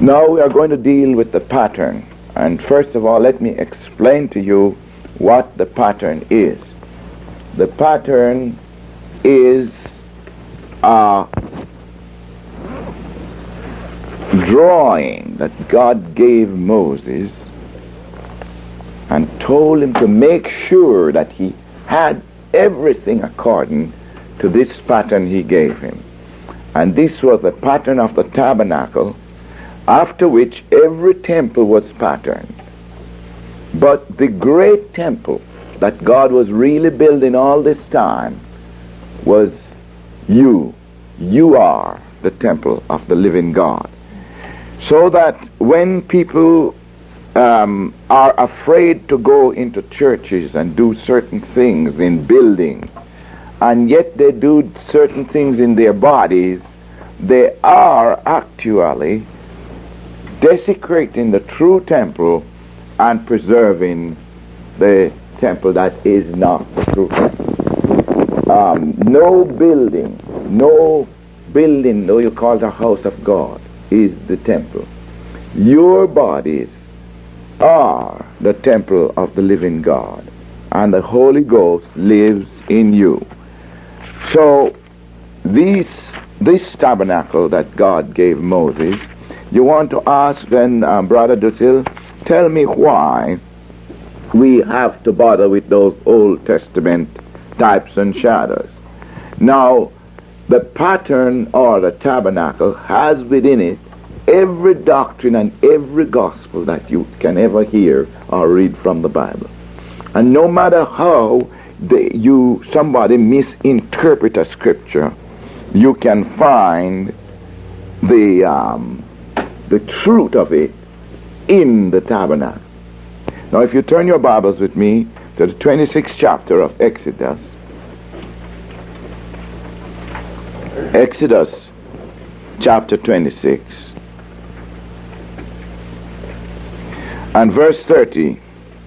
Now we are going to deal with the pattern. And first of all, let me explain to you what the pattern is. The pattern is a drawing that God gave Moses and told him to make sure that he had everything according to this pattern he gave him. And this was the pattern of the tabernacle, after which every temple was patterned. But the great temple that God was really building all this time was you. You are the temple of the living God. So that when people are afraid to go into churches and do certain things in buildings, and yet they do certain things in their bodies, they are actually desecrating the true temple and preserving the temple that is not the true temple. No building, though you call it a house of God, is the temple. Your bodies are the temple of the living God, and the Holy Ghost lives in you. So this tabernacle that God gave Moses, you want to ask then, Brother Dutil, tell me why we have to bother with those Old Testament types and shadows. Now, the pattern or the tabernacle has within it every doctrine and every gospel that you can ever hear or read from the Bible. And no matter how somebody misinterpret a scripture, you can find the truth of it in the tabernacle. Now, if you turn your Bibles with me to the 26th chapter of Exodus, Exodus chapter 26 and verse 30.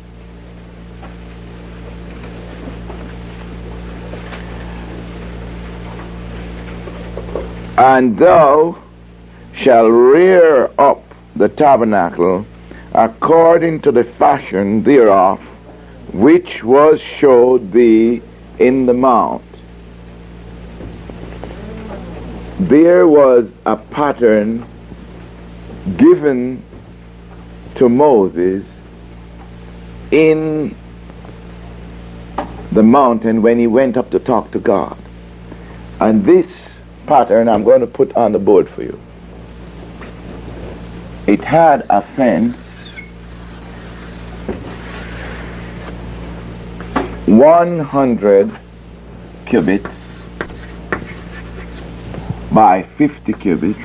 And thou shalt rear up the tabernacle according to the fashion thereof, which was showed thee in the mount. There was a pattern given to Moses in the mountain when he went up to talk to God. And this pattern I'm going to put on the board for you. It had a fence 100 cubits by 50 cubits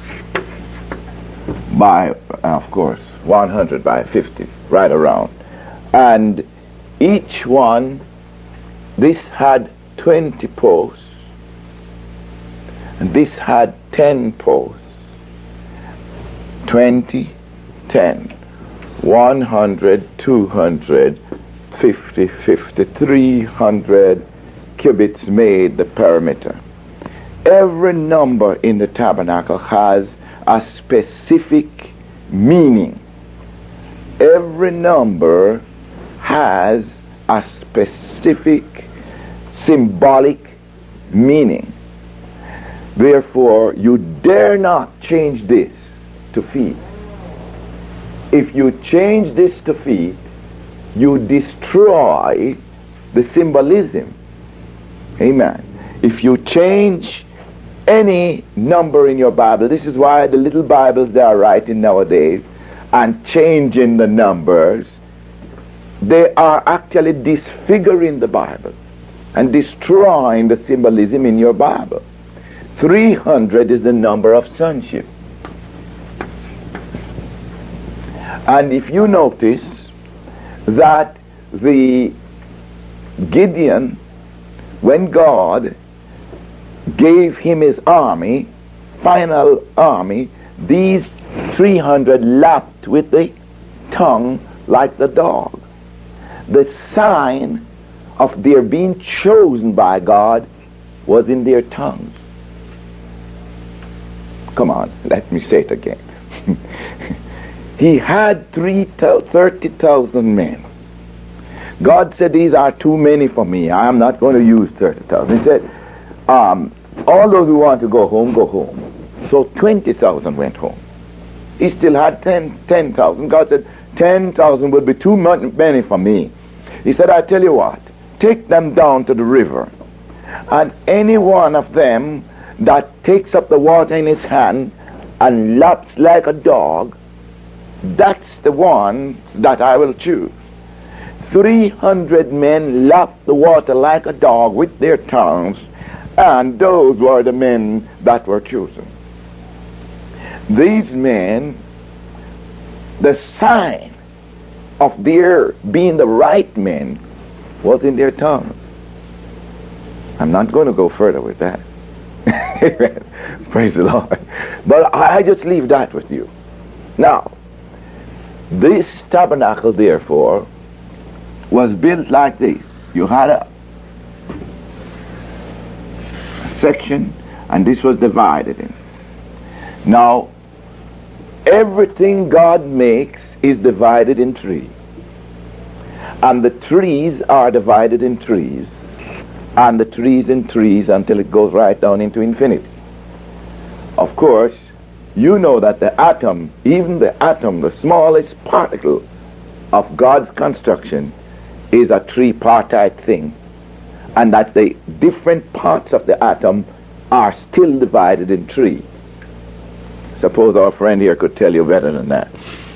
by, of course, 100 by 50, right around. And each one, this had 20 posts, and this had 10 posts. 20, 10, 100, 200, 50, 50, 300 cubits made the perimeter. Every number in the tabernacle has a specific meaning. Every number has a specific symbolic meaning. Therefore, you dare not change this to feet. If you change this to feet, you destroy the symbolism. Amen. If you change any number in your Bible, this is why the little Bibles they are writing nowadays and changing the numbers, they are actually disfiguring the Bible and destroying the symbolism in your Bible. 300 is the number of sonship. And if you notice that the Gideon, when God gave him his army, final army, these 300 lapped with the tongue like the dog. The sign of their being chosen by God was in their tongues. Come on, let me say it again. He had 30,000 men. God said, these are too many for me. I am not going to use 30,000. He said, all those who want to go home, go home. So 20,000 went home. He still had 10,000. God said, 10,000 would be too many for me. He said, I tell you what, take them down to the river, and any one of them that takes up the water in his hand and laps like a dog, that's the one that I will choose. 300 men lapped the water like a dog with their tongues, and those were the men that were chosen. These men, the sign of their being the right men was in their tongues. I'm not going to go further with that. Praise the Lord. But I just leave that with you. Now, this tabernacle, therefore, was built like this. You had a section, and this was divided in. Now, everything God makes is divided in three. And the trees are divided in trees. And the trees in trees until it goes right down into infinity. Of course, you know that the atom, even the atom, the smallest particle of God's construction, is a tripartite thing, and that the different parts of the atom are still divided in three. Suppose our friend here could tell you better than that.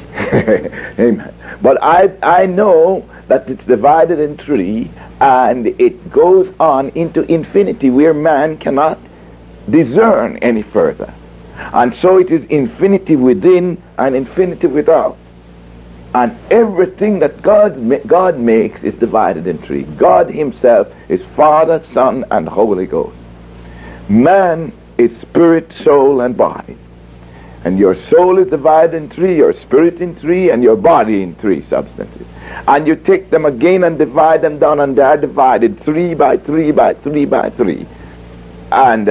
Amen. But I know that it's divided in three, and it goes on into infinity where man cannot discern any further. And so it is infinity within and infinity without. And everything that God makes is divided in three. God himself is Father, Son, and Holy Ghost. Man is spirit, soul, and body. And your soul is divided in three, your spirit in three, and your body in three substances. And you take them again and divide them down, and they are divided 3 by 3 by 3 by 3. And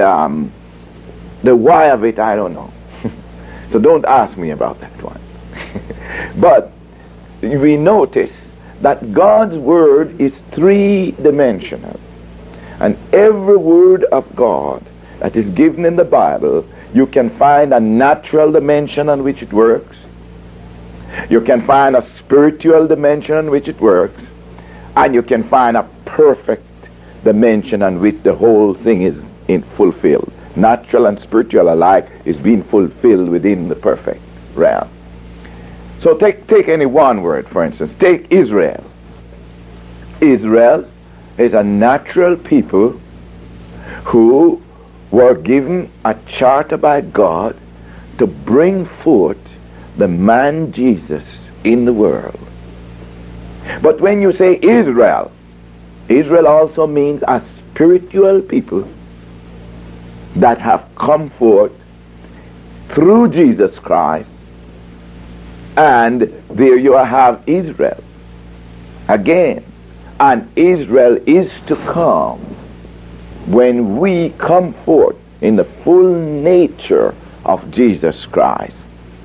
the why of it, I don't know. So don't ask me about that one. But we notice that God's word is three-dimensional. And every word of God that is given in the Bible, you can find a natural dimension on which it works. You can find a spiritual dimension on which it works. And you can find a perfect dimension on which the whole thing is fulfilled. Natural and spiritual alike is being fulfilled within the perfect realm. So take any one word, for instance. Take Israel. Israel is a natural people who were given a charter by God to bring forth the man Jesus in the world. But when you say Israel, Israel also means a spiritual people that have come forth through Jesus Christ. And there you have Israel again. And Israel is to come when we come forth in the full nature of Jesus Christ.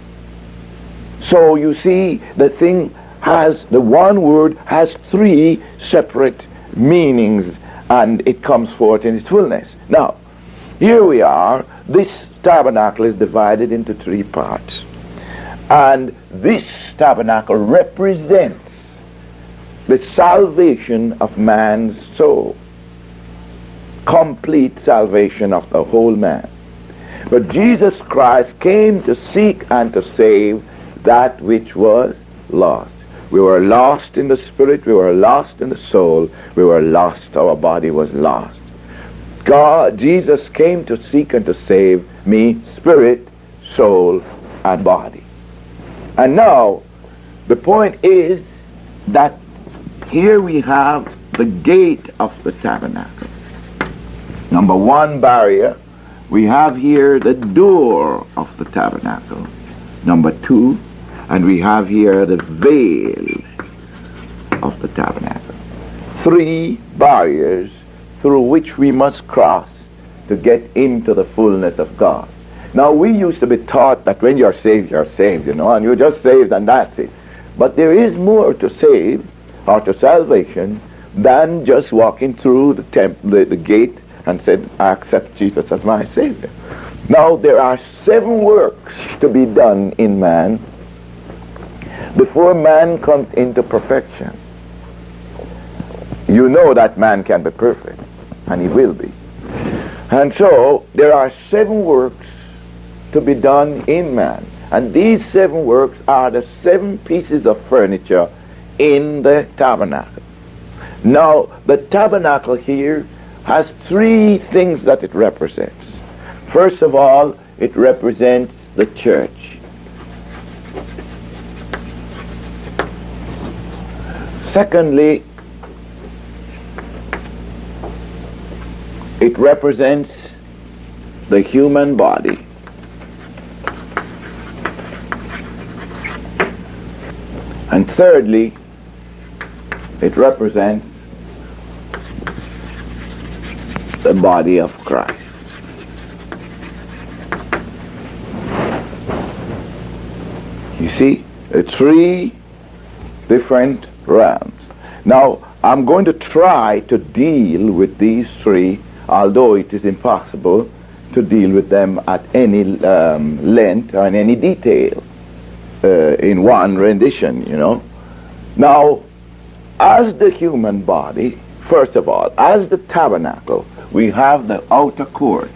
So you see, the thing has, the one word has three separate meanings, and it comes forth in its fullness. Now, here we are. This tabernacle is divided into three parts. And this tabernacle represents the salvation of man's soul. Complete salvation of the whole man. But Jesus Christ came to seek and to save that which was lost. We were lost in the spirit, we were lost in the soul, we were lost, our body was lost. Jesus came to seek and to save me, spirit, soul, and body. And now, the point is that here we have the gate of the tabernacle. Number one barrier, we have here the door of the tabernacle. Number two, and we have here the veil of the tabernacle. Three barriers through which we must cross to get into the fullness of God. Now, we used to be taught that when you're saved, and you're just saved and that's it. But there is more to save, or to salvation, than just walking through the gate and said, I accept Jesus as my Savior. Now, there are 7 works to be done in man before man comes into perfection. You know that man can be perfect, and he will be. And so, there are 7 works to be done in man. And these 7 works are the 7 pieces of furniture in the tabernacle. Now, the tabernacle here has 3 things that it represents. First of all, it represents the church. Secondly, it represents the human body. And thirdly, it represents the body of Christ. You see, 3 different realms. Now, I'm going to try to deal with these 3, although it is impossible to deal with them at any length or in any detail in one rendition, Now, as the human body, first of all, as the tabernacle, we have the outer court.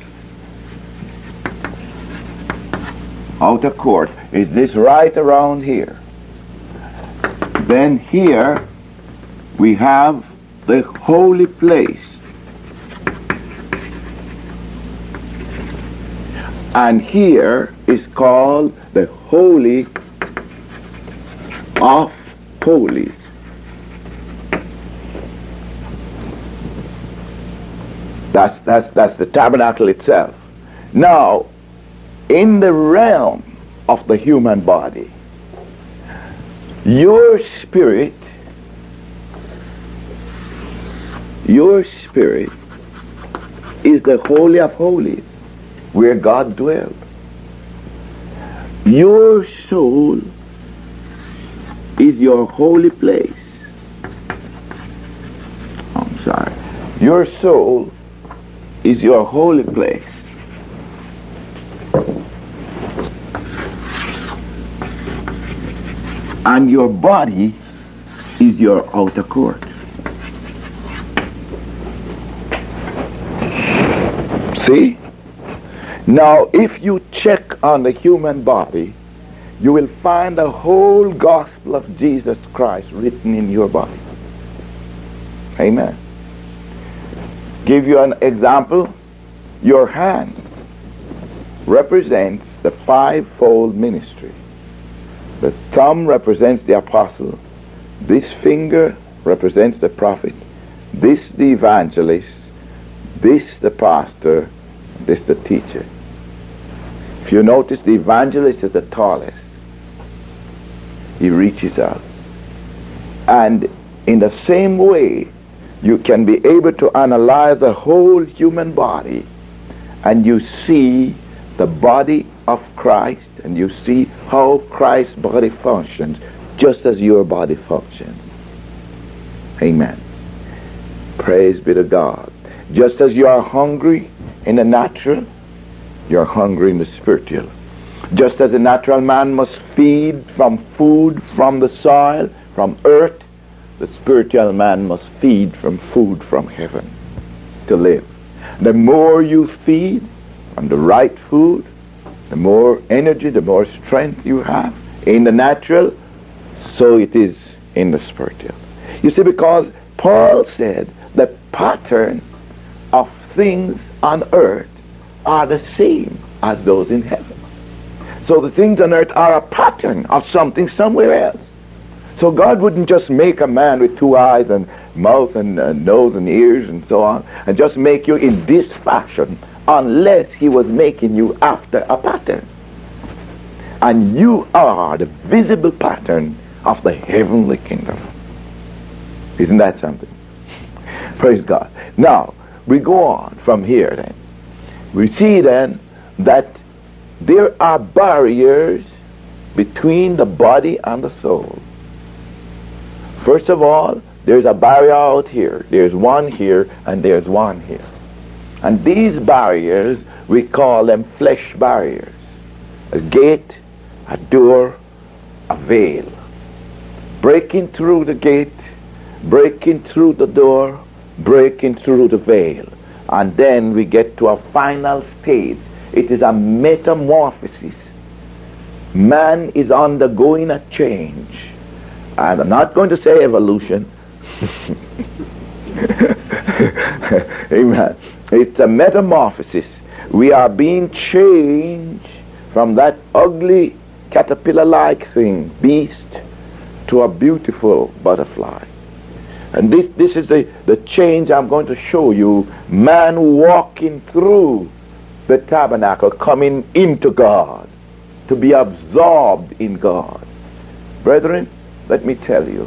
Outer court is this right around here. Then here we have the holy place. And here is called the Holy of Holies. That's the tabernacle itself. Now, in the realm of the human body, your spirit is the Holy of Holies, where God dwells. Your soul is your holy place. I'm sorry. Your soul is your holy place. And your body is your outer court. See? Now, if you check on the human body, you will find the whole gospel of Jesus Christ written in your body. Amen. Give you an example. Your hand represents the 5-fold ministry. The thumb represents the apostle. This finger represents the prophet. This the evangelist. This the pastor. This the teacher. If you notice, the evangelist is the tallest. He reaches out. And in the same way, you can be able to analyze the whole human body, and you see the body of Christ, and you see how Christ's body functions, just as your body functions. Amen. Praise be to God. Just as you are hungry in the natural, you're hungry in the spiritual. Just as a natural man must feed from food from the soil, from earth, the spiritual man must feed from food from heaven to live. The more you feed on the right food, the more energy, the more strength you have in the natural, so it is in the spiritual. You see, because Paul said the pattern of things on earth are the same as those in heaven. So the things on earth are a pattern of something somewhere else. So God wouldn't just make a man with 2 eyes and mouth and nose and ears and so on, and just make you in this fashion, unless he was making you after a pattern. And you are the visible pattern of the heavenly kingdom. Isn't that something? Praise God. Now, we go on from here then. We see then that there are barriers between the body and the soul. First of all, there's a barrier out here. There's one here and there's one here. And these barriers, we call them flesh barriers. A gate, a door, a veil. Breaking through the gate, breaking through the door, breaking through the veil. And then we get to a final stage. It is a metamorphosis. Man is undergoing a change. And I'm not going to say evolution. Amen. It's a metamorphosis. We are being changed from that ugly caterpillar-like thing, beast, to a beautiful butterfly. And this is the change I'm going to show you. Man walking through the tabernacle, coming into God, to be absorbed in God. Brethren, let me tell you,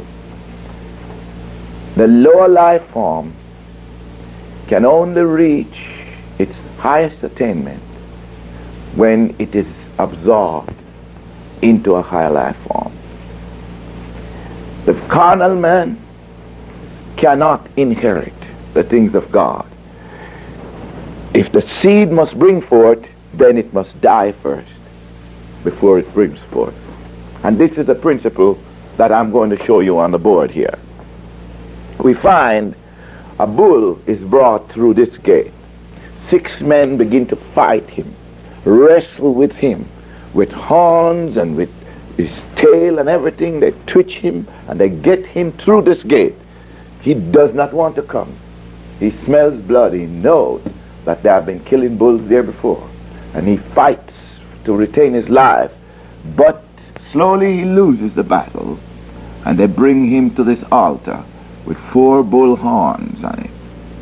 the lower life form can only reach its highest attainment when it is absorbed into a higher life form. The carnal man cannot inherit the things of God. If the seed must bring forth, then it must die first before it brings forth. And this is a principle that I'm going to show you on the board here. We find a bull is brought through this gate. 6 men begin to fight him, wrestle with him, with horns and with his tail and everything. They twitch him and they get him through this gate. He does not want to come. He smells blood. He knows that they have been killing bulls there before. And he fights to retain his life. But slowly he loses the battle. And they bring him to this altar with 4 bull horns on it.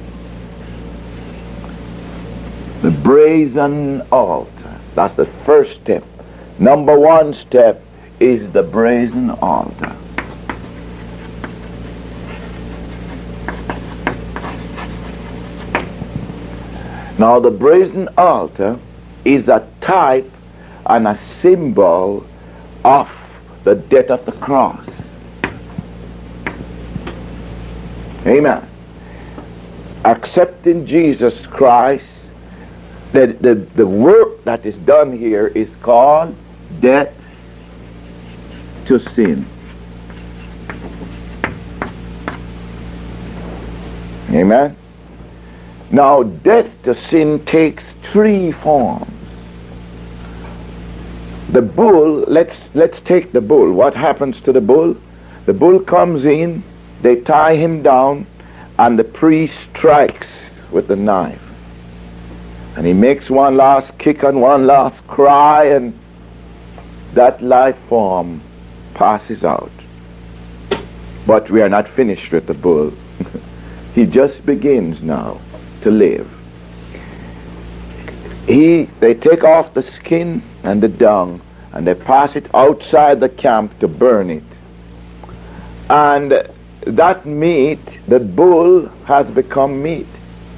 The brazen altar. That's the first step. Number 1 step is the brazen altar. Now the brazen altar is a type and a symbol of the death of the cross. Amen. Accepting Jesus Christ, the work that is done here is called death to sin. Amen. Now, death to sin takes 3 forms. The bull, let's take the bull. What happens to the bull? The bull comes in, they tie him down, and the priest strikes with the knife. And he makes one last kick and one last cry, and that life form passes out. But we are not finished with the bull. He just begins now to live. They take off the skin and the dung, and they pass it outside the camp to burn it. And that meat, the bull has become meat.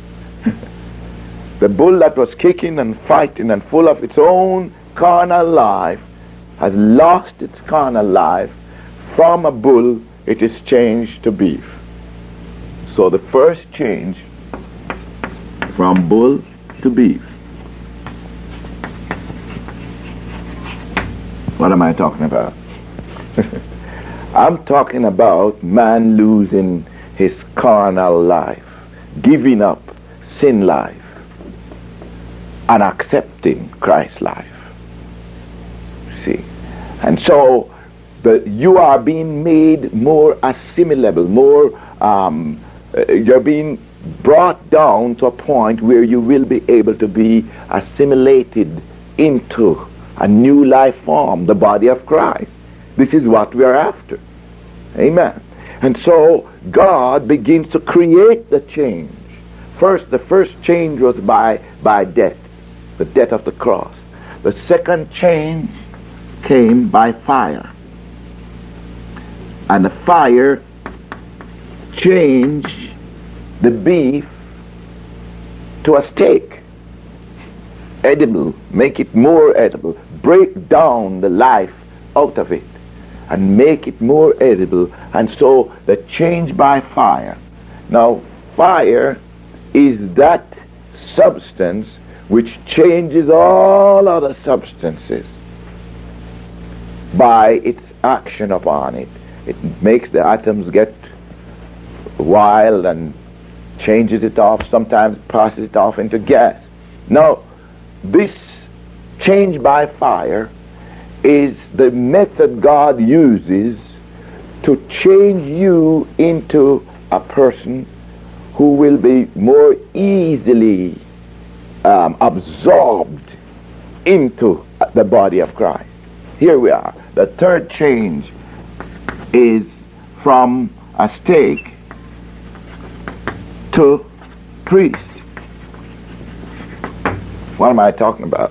The bull that was kicking and fighting and full of its own carnal life has lost its carnal life. From a bull, it is changed to beef. So the first change from bull to beef. What am I talking about? I'm talking about man losing his carnal life, giving up sin life, and accepting Christ's life. See? And so you are being made more assimilable, you're being brought down to a point where you will be able to be assimilated into a new life form, the body of Christ. This is what we are after. Amen. And so God begins to create the change. The first change was by death, the death of the cross. The second change came by fire. And the fire changed the beef to a steak. edible, make it more edible, break down the life out of it and make it more edible. And so the change by fire. Now, fire is that substance which changes all other substances by its action upon it. It makes the atoms get wild and changes it off, sometimes passes it off into gas. Now, this change by fire is the method God uses to change you into a person who will be more easily absorbed into the body of Christ. Here we are. The third change is from a stake to priest. What am I talking about?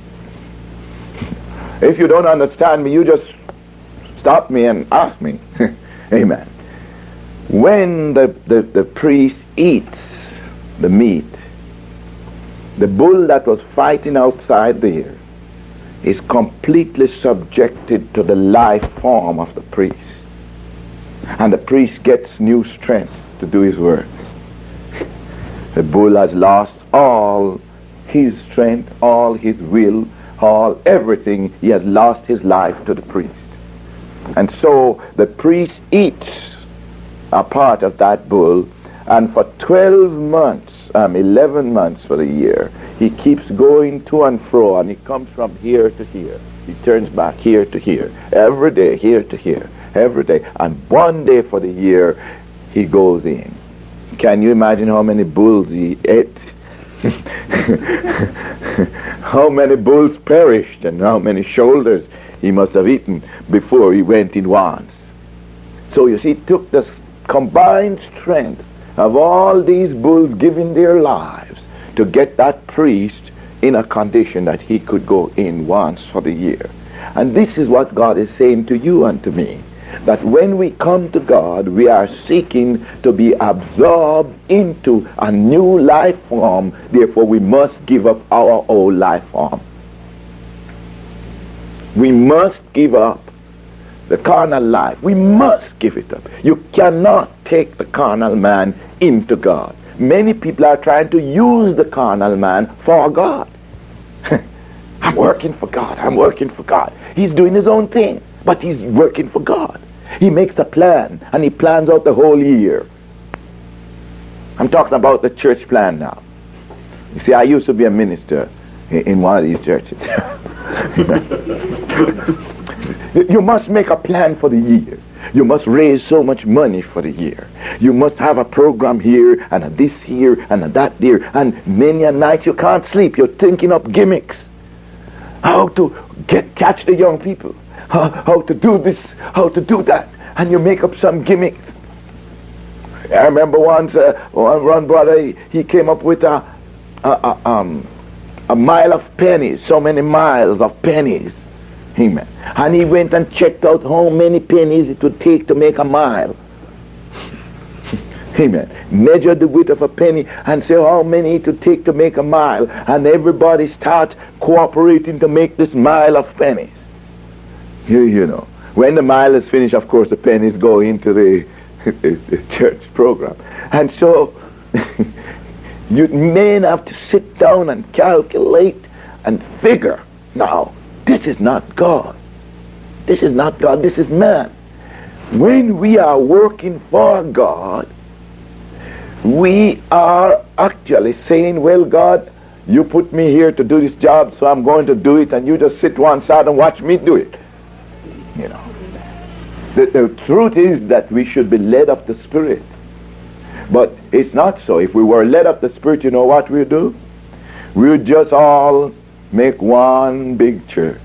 If you don't understand me, you just stop me and ask me. Amen. When the priest eats the meat, the bull that was fighting outside there is completely subjected to the life form of the priest. And the priest gets new strength to do his work. The bull has lost all his strength, all his will, all everything. He has lost his life to the priest. And so the priest eats a part of that bull, and for 12 months, 11 months for the year, he keeps going to and fro, and he comes from here to here. He turns back here to here, every day, here to here, every day. And one day for the year, he goes in. Can you imagine how many bulls he ate? How many bulls perished, and how many shoulders he must have eaten before he went in once. So you see, it took the combined strength of all these bulls giving their lives to get that priest in a condition that he could go in once for the year. And this is what God is saying to you and to me, that when we come to God, we are seeking to be absorbed into a new life form. Therefore, we must give up our old life form. We must give up the carnal life. We must give it up. You cannot take the carnal man into God. Many people are trying to use the carnal man for God. I'm working for God. I'm working for God. He's doing his own thing, but he's working for God. He makes a plan, and he plans out the whole year. I'm talking about the church plan now. You see, I used to be a minister in one of these churches. You must make a plan for the year. You must raise so much money for the year. You must have a program here, and a this here, and a that there. And many a night you can't sleep. You're thinking up gimmicks. How to catch the young people. How to do this, how to do that. And you make up some gimmicks. I remember once one brother, he came up with a mile of pennies, so many miles of pennies. Amen. And he went and checked out how many pennies it would take to make a mile. Amen. Measured the width of a penny and say how many it would take to make a mile. And everybody starts cooperating to make this mile of pennies. You know. When the mile is finished, of course, the pennies go into the church program. And so you men have to sit down and calculate and figure. Now, this is not God. This is not God. This is man. When we are working for God, we are actually saying, well, God, you put me here to do this job, so I'm going to do it, and you just sit one side and watch me do it. You know. The truth is that we should be led of the Spirit. But it's not so. If we were led of the Spirit, you know what we'd do? We would just all make one big church.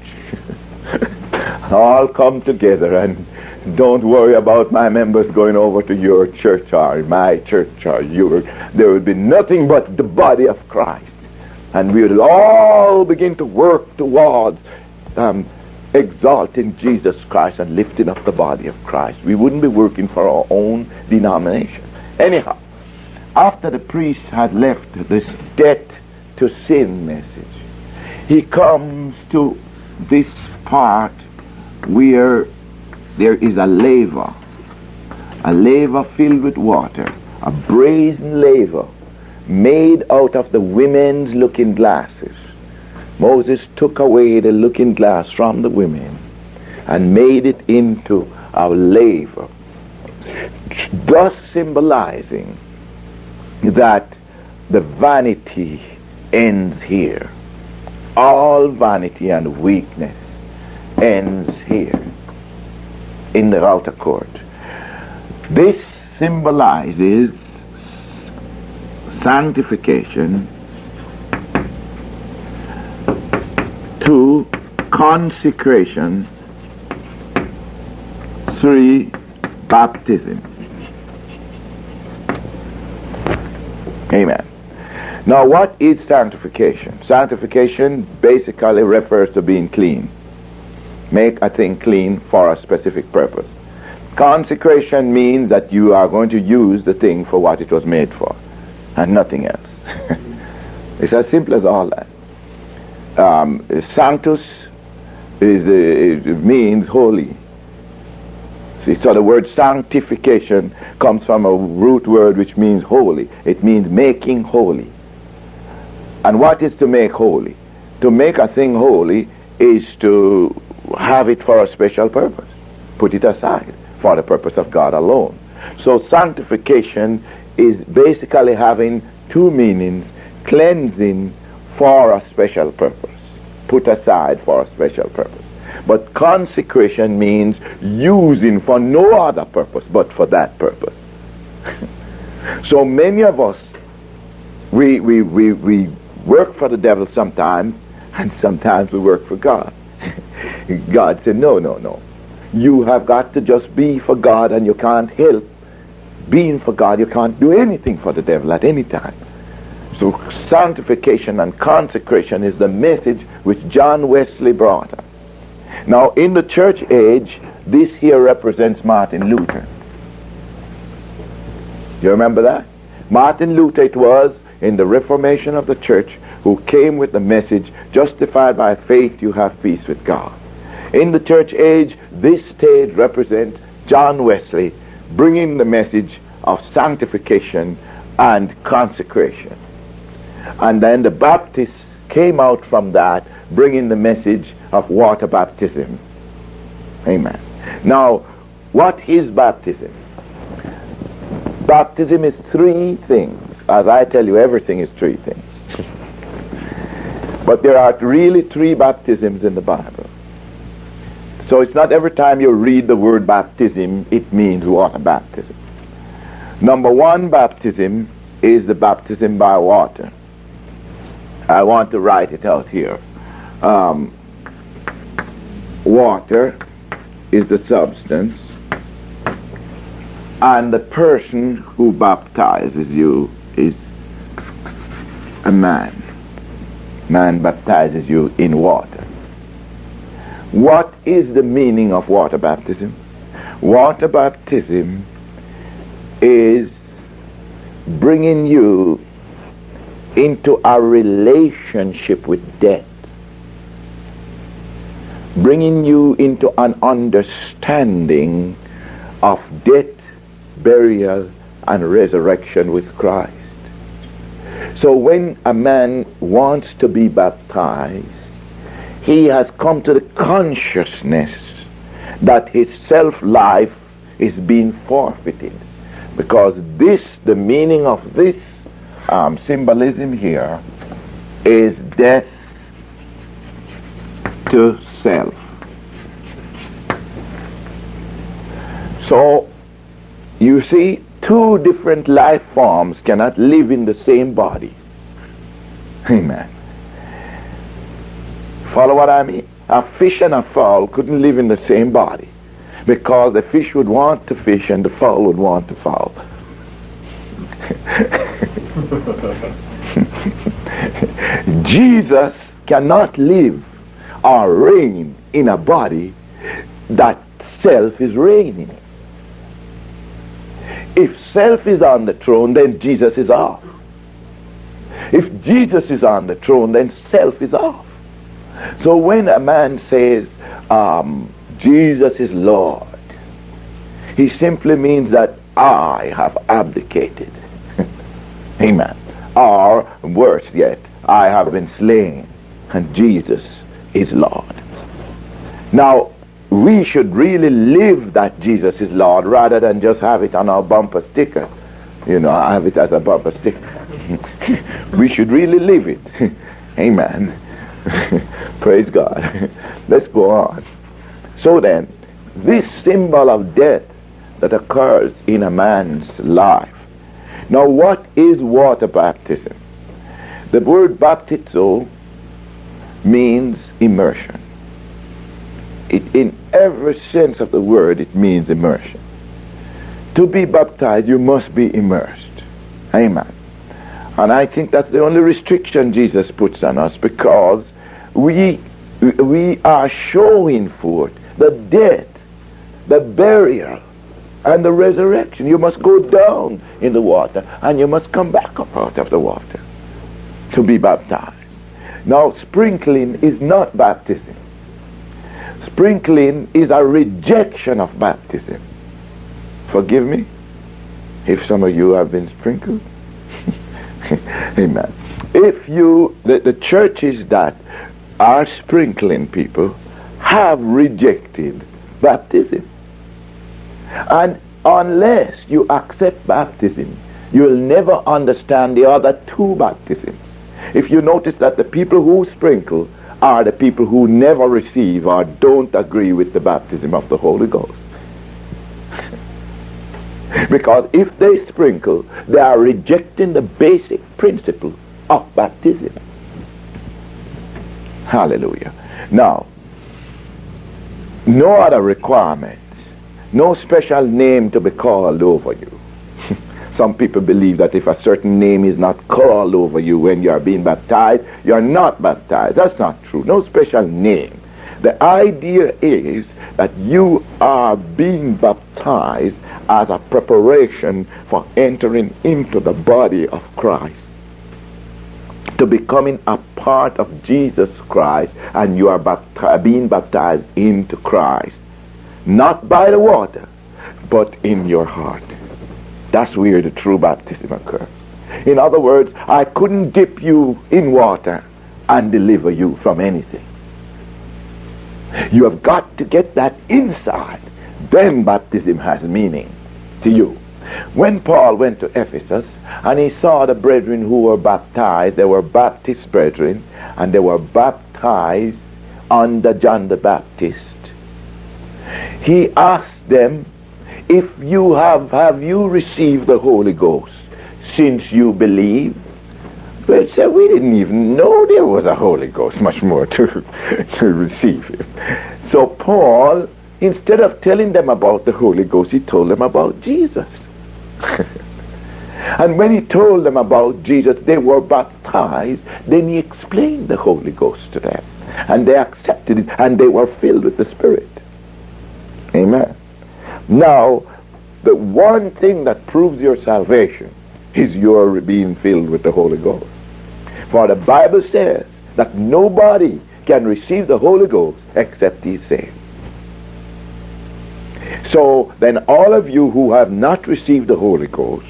All come together, and don't worry about my members going over to your church or my church or yours. There would be nothing but the body of Christ. And we would all begin to work towards exalting Jesus Christ and lifting up the body of Christ. We wouldn't be working for our own denomination. Anyhow, after the priest had left this death to sin message, he comes to this part where there is a laver filled with water, a brazen laver made out of the women's looking glasses. Moses took away the looking glass from the women and made it into a laver, thus symbolizing that the vanity ends here. All vanity and weakness ends here in the outer court. This symbolizes sanctification. 2, consecration. 3, baptism. Amen. Now, what is sanctification? Sanctification basically refers to being clean. Make a thing clean for a specific purpose. Consecration means that you are going to use the thing for what it was made for, and nothing else. It's as simple as all that. Sanctus it means holy. See, so the word sanctification comes from a root word which means holy. It means making holy. And what is to make holy? To make a thing holy is to have it for a special purpose. Put it aside for the purpose of God alone. So sanctification is basically having two meanings: cleansing for a special purpose, put aside for a special purpose. But consecration means using for no other purpose but for that purpose. So many of us, we work for the devil sometimes, and sometimes we work for God. God said, no. You have got to just be for God, and you can't help being for God. You can't do anything for the devil at any time. So sanctification and consecration is the message which John Wesley brought us. Now, in the church age, this here represents Martin Luther. You remember that? Martin Luther it was in the Reformation of the church who came with the message, justified by faith you have peace with God. In the church age, this stage represents John Wesley bringing the message of sanctification and consecration. And then the Baptists came out from that, bringing the message of water baptism. Amen. Now, what is baptism? Baptism is three things. As I tell you, everything is three things. But there are really three baptisms in the Bible. So it's not every time you read the word baptism, it means water baptism. Number one baptism is the baptism by water. I want to write it out here. Water is the substance, and the person who baptizes you is a man. Man baptizes you in water. What is the meaning of water baptism? Water baptism is bringing you into a relationship with death, bringing you into an understanding of death, burial, and resurrection with Christ. So when a man wants to be baptized, he has come to the consciousness that his self-life is being forfeited, because the meaning of this symbolism here is death to self. So you see, two different life forms cannot live in the same body. Amen. Follow what I mean? A fish and a fowl couldn't live in the same body, because the fish would want to fish and the fowl would want to fowl. Jesus cannot live or reign in a body that self is reigning. If self is on the throne, then Jesus is off. If Jesus is on the throne, then self is off. So when a man says, Jesus is Lord, he simply means that I have abdicated. Amen. Or worse yet, I have been slain and Jesus is Lord. Now, we should really live that Jesus is Lord rather than just have it on our bumper sticker. Have it as a bumper sticker. We should really live it. Amen. Praise God. Let's go on. So then, this symbol of death that occurs in a man's life. Now, what is water baptism? The word baptizo means immersion. In every sense of the word, it means immersion. To be baptized, you must be immersed. Amen. And I think that's the only restriction Jesus puts on us, because we are showing forth the death, the burial, and the resurrection. You must go down in the water and you must come back up out of the water to be baptized. Now, sprinkling is not baptism. Sprinkling is a rejection of baptism. Forgive me if some of you have been sprinkled. Amen. If the churches that are sprinkling people have rejected baptism. And unless you accept baptism, you'll never understand the other two baptisms. If you notice that the people who sprinkle are the people who never receive or don't agree with the baptism of the Holy Ghost. Because if they sprinkle, they are rejecting the basic principle of baptism. Hallelujah. Now, no other requirements, no special name to be called over you. Some people believe that if a certain name is not called over you when you are being baptized, you are not baptized. That's not true. No special name. The idea is that you are being baptized as a preparation for entering into the body of Christ, to becoming a part of Jesus Christ, and you are being baptized into Christ, not by the water, but in your heart. That's where the true baptism occurs. In other words, I couldn't dip you in water and deliver you from anything. You have got to get that inside. Then baptism has meaning to you. When Paul went to Ephesus and he saw the brethren who were baptized, they were Baptist brethren, and they were baptized under John the Baptist, he asked them, if you have you received the Holy Ghost since you believe? They said, we didn't even know there was a Holy Ghost, much more to receive him. So Paul, instead of telling them about the Holy Ghost, he told them about Jesus. And when he told them about Jesus, they were baptized. Then he explained the Holy Ghost to them, and they accepted it, and they were filled with the Spirit. Amen. Now, the one thing that proves your salvation is your being filled with the Holy Ghost. For the Bible says that nobody can receive the Holy Ghost except he's saved. So then all of you who have not received the Holy Ghost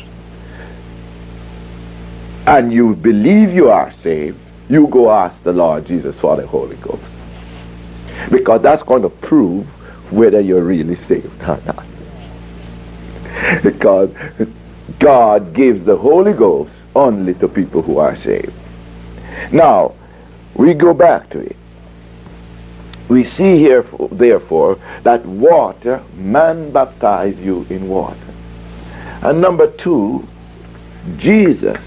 and you believe you are saved, you go ask the Lord Jesus for the Holy Ghost. Because that's going to prove whether you're really saved or not. Because God gives the Holy Ghost only to people who are saved. Now, we go back to it. We see here, therefore, that water, man baptizes you in water. And number two, Jesus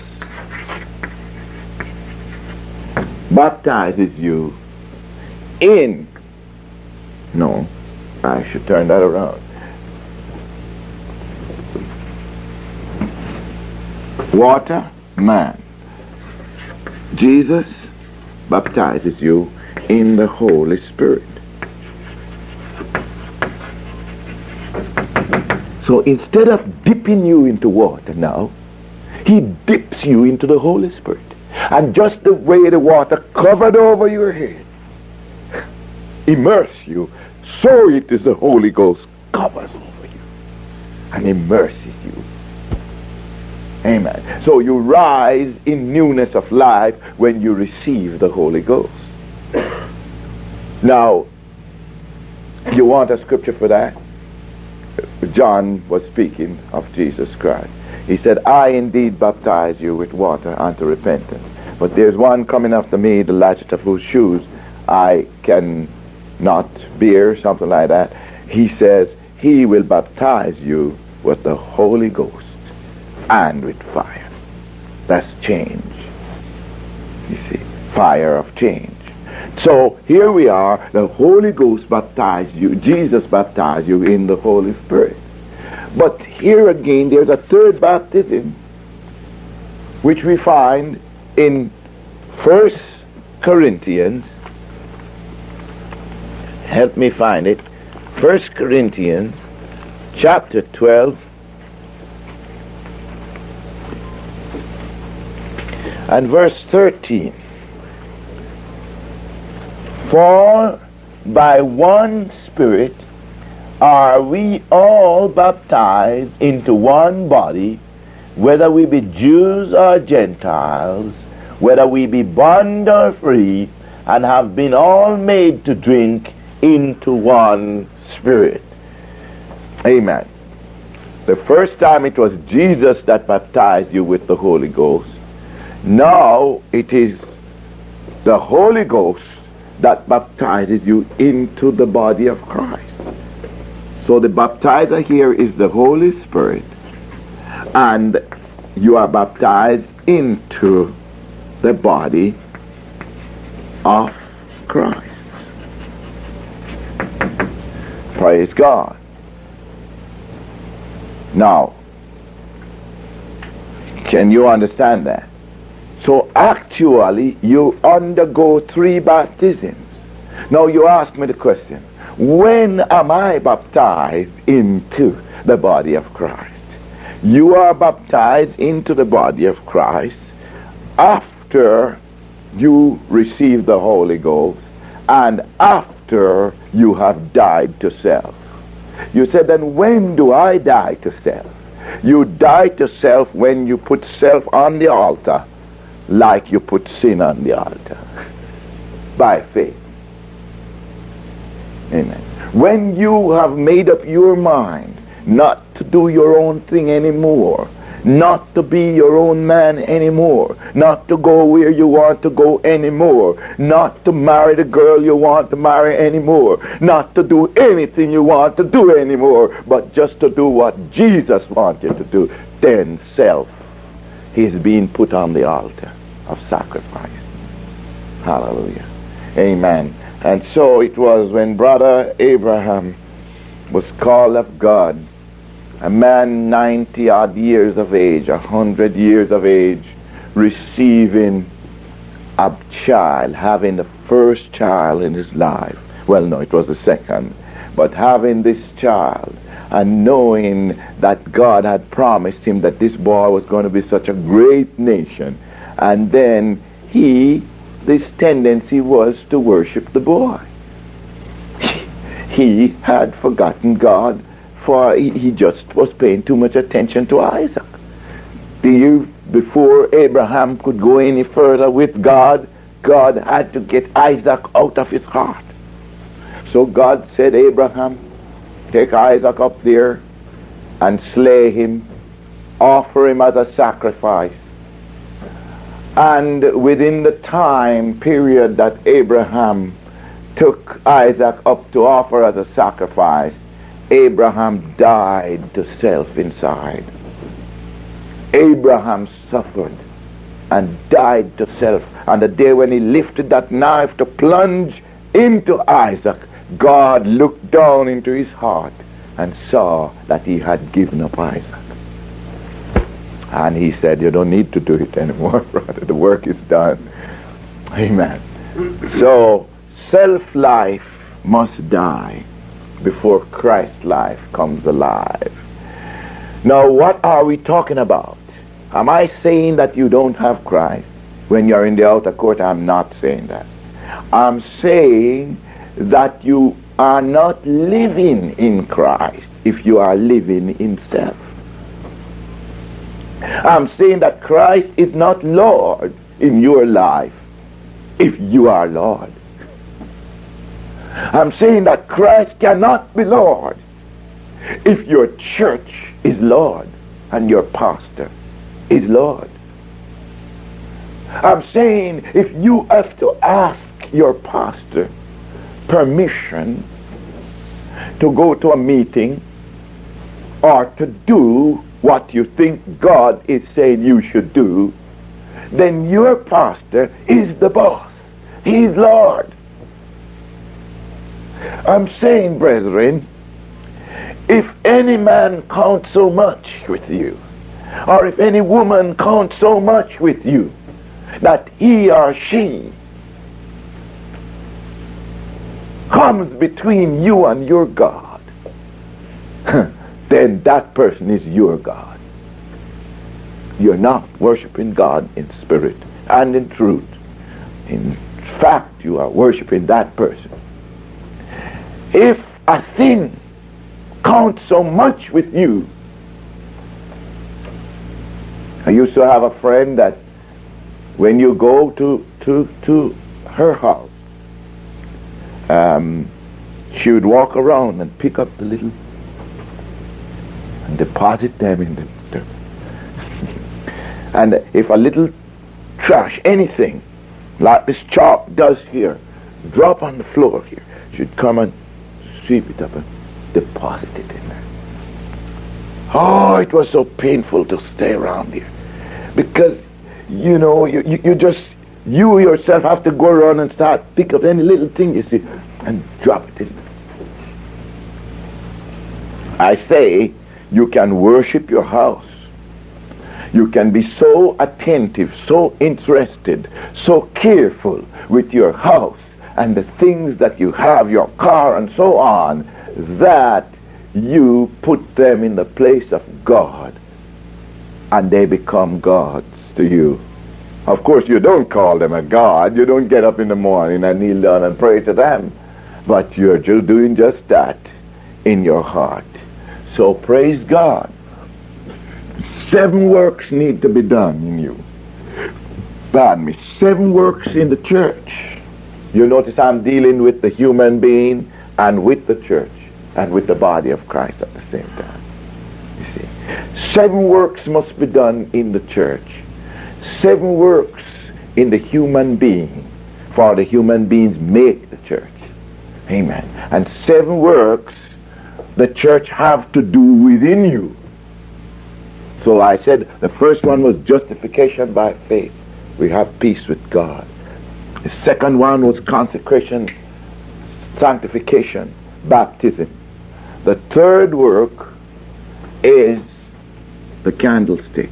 baptizes you in, no, I should turn that around. Water, man. Jesus baptizes you in the Holy Spirit. So instead of dipping you into water now, he dips you into the Holy Spirit. And just the way the water covered over your head, immerse you. So it is the Holy Ghost covers over you and immerses you. Amen. So you rise in newness of life when you receive the Holy Ghost. Now, you want a scripture for that? John was speaking of Jesus Christ. He said, I indeed baptize you with water unto repentance. But there's one coming after me, the latchet of whose shoes I can not bear, something like that. He says, he will baptize you with the Holy Ghost and with fire. That's change. You see, fire of change. So here we are, the Holy Ghost baptized you, Jesus baptized you in the Holy Spirit. But here again, there's a third baptism, which we find in 1 Corinthians. Help me find it. 1 Corinthians chapter 12 and verse 13. For by one Spirit are we all baptized into one body, whether we be Jews or Gentiles, whether we be bond or free, and have been all made to drink into one Spirit. Amen. The first time it was Jesus that baptized you with the Holy Ghost. Now it is the Holy Ghost that baptizes you into the body of Christ. So the baptizer here is the Holy Spirit, and you are baptized into the body of Christ. Praise God. Now, can you understand that? So actually, you undergo 3 baptisms. Now you ask me the question, when am I baptized into the body of Christ? You are baptized into the body of Christ after you receive the Holy Ghost and after you have died to self. You said, then when do I die to self? You die to self when you put self on the altar, like you put sin on the altar, by faith. Amen. When you have made up your mind not to do your own thing anymore, not to be your own man anymore, not to go where you want to go anymore, not to marry the girl you want to marry anymore, not to do anything you want to do anymore, but just to do what Jesus wants you to do, then self is being put on the altar of sacrifice. Hallelujah. Amen. And so it was when Brother Abraham was called of God, a man 90 odd years of age, 100 years of age, receiving a child, having the first child in his life. Well, no, it was the second. But having this child and knowing that God had promised him that this boy was going to be such a great nation. And then this tendency was to worship the boy. He had forgotten God, for he just was paying too much attention to Isaac. Before Abraham could go any further with God, God had to get Isaac out of his heart. So God said, Abraham, take Isaac up there and slay him, offer him as a sacrifice. And within the time period that Abraham took Isaac up to offer as a sacrifice, Abraham died to self inside. Abraham suffered and died to self. And the day when he lifted that knife to plunge into Isaac, God looked down into his heart and saw that he had given up Isaac. And he said, you don't need to do it anymore, brother. The work is done. Amen. So, self-life must die before Christ's life comes alive. Now, what are we talking about? Am I saying that you don't have Christ when you're in the outer court? I'm not saying that. I'm saying that you are not living in Christ if you are living in self. I'm saying that Christ is not Lord in your life if you are Lord. I'm saying that Christ cannot be Lord if your church is Lord and your pastor is Lord. I'm saying if you have to ask your pastor permission to go to a meeting or to do what you think God is saying you should do, then your pastor is the boss. He's Lord. I'm saying, brethren, if any man counts so much with you, or if any woman counts so much with you, that he or she comes between you and your God, then that person is your God. You're not worshiping God in spirit and in truth. In fact, you are worshiping that person. If a sin counts so much with you, I used to have a friend that when you go to her house, she would walk around and pick up the little and deposit them in the and if a little trash, anything like this chalk does here, drop on the floor here, she'd come and sweep it up and deposit it in there. Oh, it was so painful to stay around here, because you know you yourself have to go around and start pick up any little thing you see and drop it in. I say you can worship your house. You can be so attentive, so interested, so careful with your house and the things that you have, your car and so on, that you put them in the place of God and they become gods to you. Of course, you don't call them a god. You don't get up in the morning and kneel down and pray to them. But you're doing just that in your heart. So praise God. 7 works need to be done in you. Pardon me. 7 works in the church. You notice I'm dealing with the human being and with the church and with the body of Christ at the same time. You see, 7 works must be done in the church. 7 works in the human being, for the human beings make the church. Amen. And 7 works the church have to do within you. So I said the first one was justification by faith. We have peace with God. The second one was consecration, sanctification, baptism. The third work is the candlestick.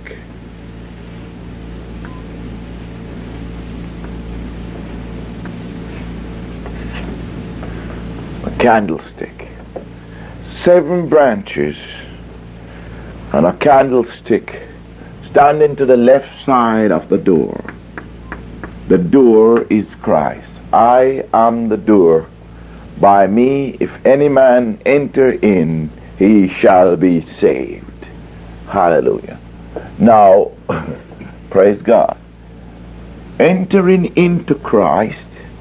A candlestick. 7 branches and a candlestick standing to the left side of the door. The door is Christ. I am the door. By me, if any man enter in, he shall be saved. Hallelujah. Now, praise God. Entering into Christ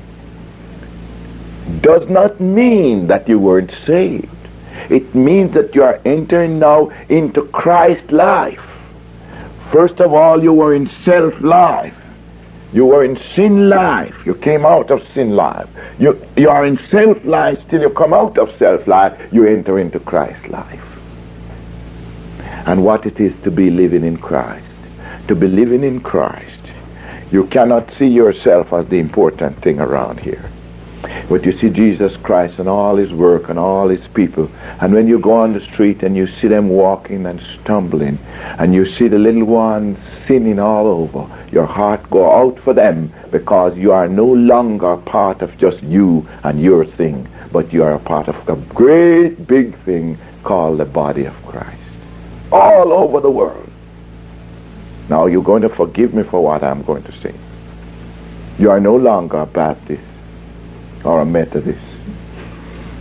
does not mean that you weren't saved. It means that you are entering now into Christ's life. First of all, you were in self-life. You were in sin life. You came out of sin life. You are in self-life till you come out of self-life. You enter into Christ's life. And what it is to be living in Christ. To be living in Christ. You cannot see yourself as the important thing around here. But you see Jesus Christ and all his work and all his people. And when you go on the street and you see them walking and stumbling, and you see the little ones sinning all over, your heart go out for them, because you are no longer part of just you and your thing, but you are a part of a great big thing called the body of Christ. All over the world. Now you're going to forgive me for what I'm going to say. You are no longer a Baptist or a Methodist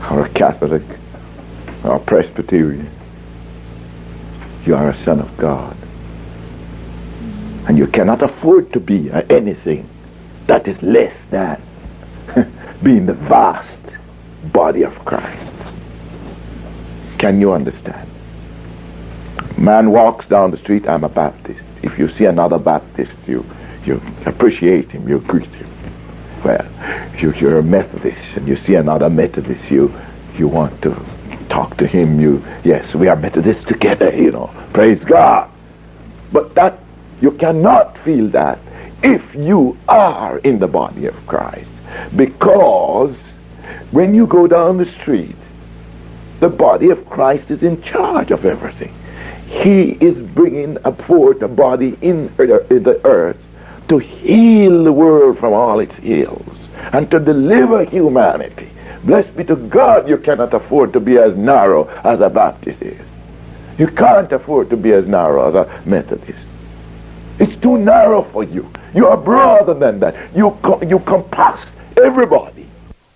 or a Catholic, or a Presbyterian. You are a son of God. And you cannot afford to be anything that is less than being the vast body of Christ. Can you understand? Man walks down the street, I'm a Baptist. If you see another Baptist, you appreciate him, you greet him. Well, you're a Methodist, and you see another Methodist, you want to talk to him. Yes, we are Methodists together, praise God. But that you cannot feel that if you are in the body of Christ, because when you go down the street, the body of Christ is in charge of everything. He is bringing forth a body in the earth to heal the world from all its ills and to deliver humanity. Blessed be to God, you cannot afford to be as narrow as a Baptist is. You can't afford to be as narrow as a Methodist. It's too narrow for you. You are broader than that. You compass everybody.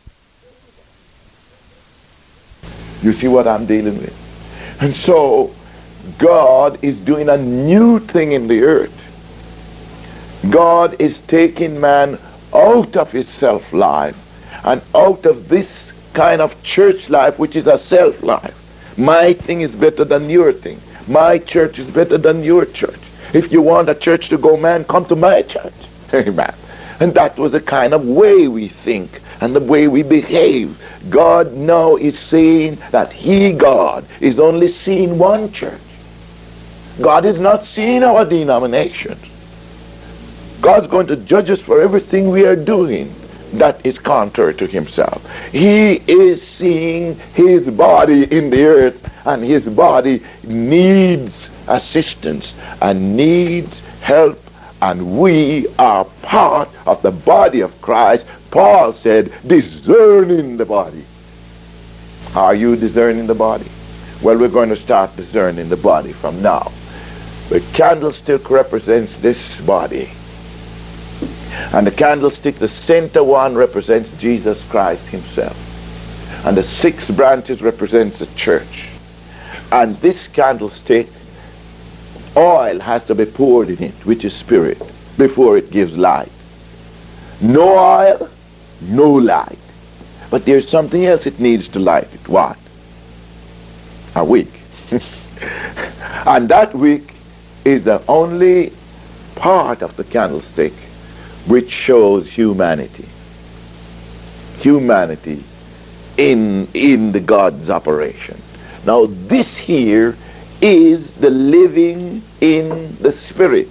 You see what I'm dealing with? And so, God is doing a new thing in the earth. God is taking man out of his self-life and out of this kind of church life, which is a self-life. My thing is better than your thing. My church is better than your church. If you want a church to go, man, come to my church. Amen. And that was the kind of way we think and the way we behave. God now is saying that He, God, is only seeing one church. God is not seeing our denominations. God's going to judge us for everything we are doing that is contrary to Himself. He is seeing His body in the earth, and His body needs assistance and needs help, and we are part of the body of Christ. Paul said, discerning the body. Are you discerning the body? Well, we're going to start discerning the body from now. The candlestick represents this body. And the candlestick, the center one, represents Jesus Christ Himself. And the 6 branches represents the church. And this candlestick, oil has to be poured in it, which is spirit, before it gives light. No oil, no light. But there's something else it needs to light it. What? A wick. And that wick is the only part of the candlestick which shows humanity. Humanity in the God's operation. Now this here is the living in the Spirit.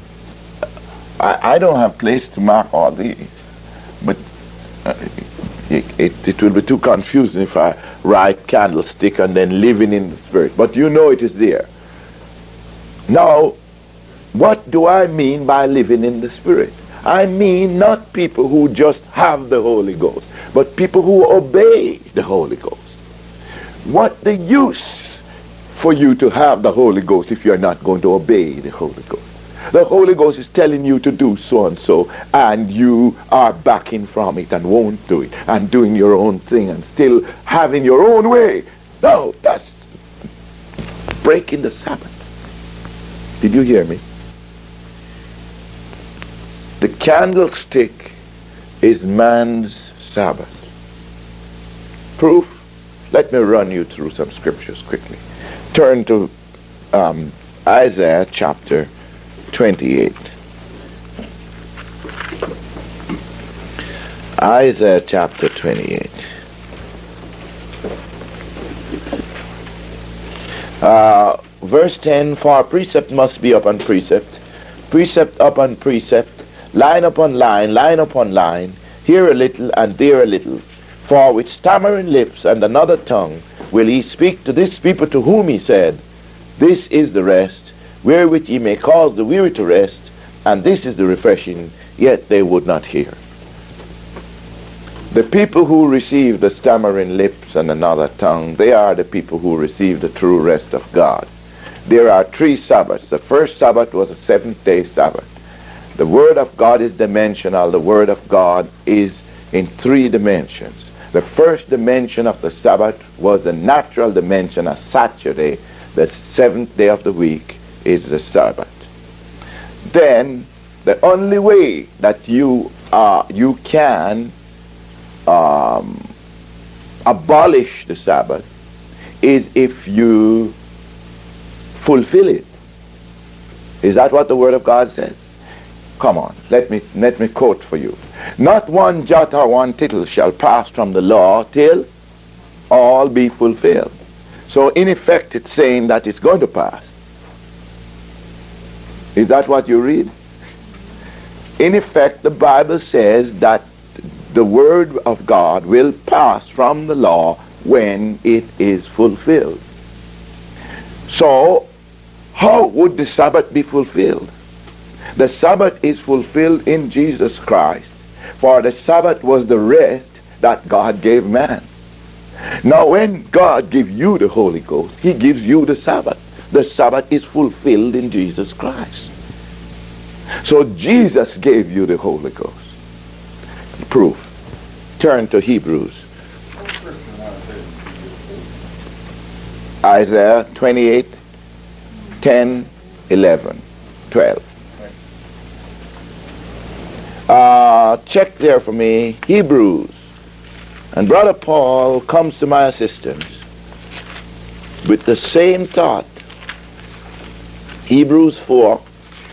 I don't have place to mark all these, but it will be too confusing if I write candlestick and then living in the Spirit. But you know it is there. Now, what do I mean by living in the Spirit? I mean not people who just have the Holy Ghost, but people who obey the Holy Ghost. What the use for you to have the Holy Ghost if you're not going to obey the Holy Ghost? The Holy Ghost is telling you to do so and so, and you are backing from it and won't do it, and doing your own thing and still having your own way. No, that's breaking the Sabbath. Did you hear me? The candlestick is man's Sabbath. Proof? Let me run you through some scriptures quickly. Turn to Isaiah chapter 28. Isaiah chapter 28. Verse 10, for precept must be upon precept, precept upon precept, line upon line, line upon line, here a little and there a little. For with stammering lips and another tongue will He speak to this people, to whom He said, this is the rest, wherewith ye may cause the weary to rest, and this is the refreshing, yet they would not hear. The people who receive the stammering lips and another tongue, they are the people who receive the true rest of God. There are 3 Sabbaths. The first Sabbath was a 7th-day Sabbath. The Word of God is dimensional. The Word of God is in 3 dimensions. The first dimension of the Sabbath was the natural dimension of Saturday. The seventh day of the week is the Sabbath. Then the only way that you can abolish the Sabbath is if you fulfill it. Is that what the Word of God says? Come on, let me quote for you. Not one jot or one tittle shall pass from the law till all be fulfilled. So in effect it's saying that it's going to pass. Is that what you read? In effect, the Bible says that the Word of God will pass from the law when it is fulfilled. So, how would the Sabbath be fulfilled? The Sabbath is fulfilled in Jesus Christ, for the Sabbath was the rest that God gave man. Now, when God gives you the Holy Ghost, He gives you the Sabbath. The Sabbath is fulfilled in Jesus Christ. So Jesus gave you the Holy Ghost. Proof. Turn to Hebrews. Isaiah 28, 10, 11, 12. Check there for me. Hebrews. And Brother Paul comes to my assistance with the same thought. Hebrews 4.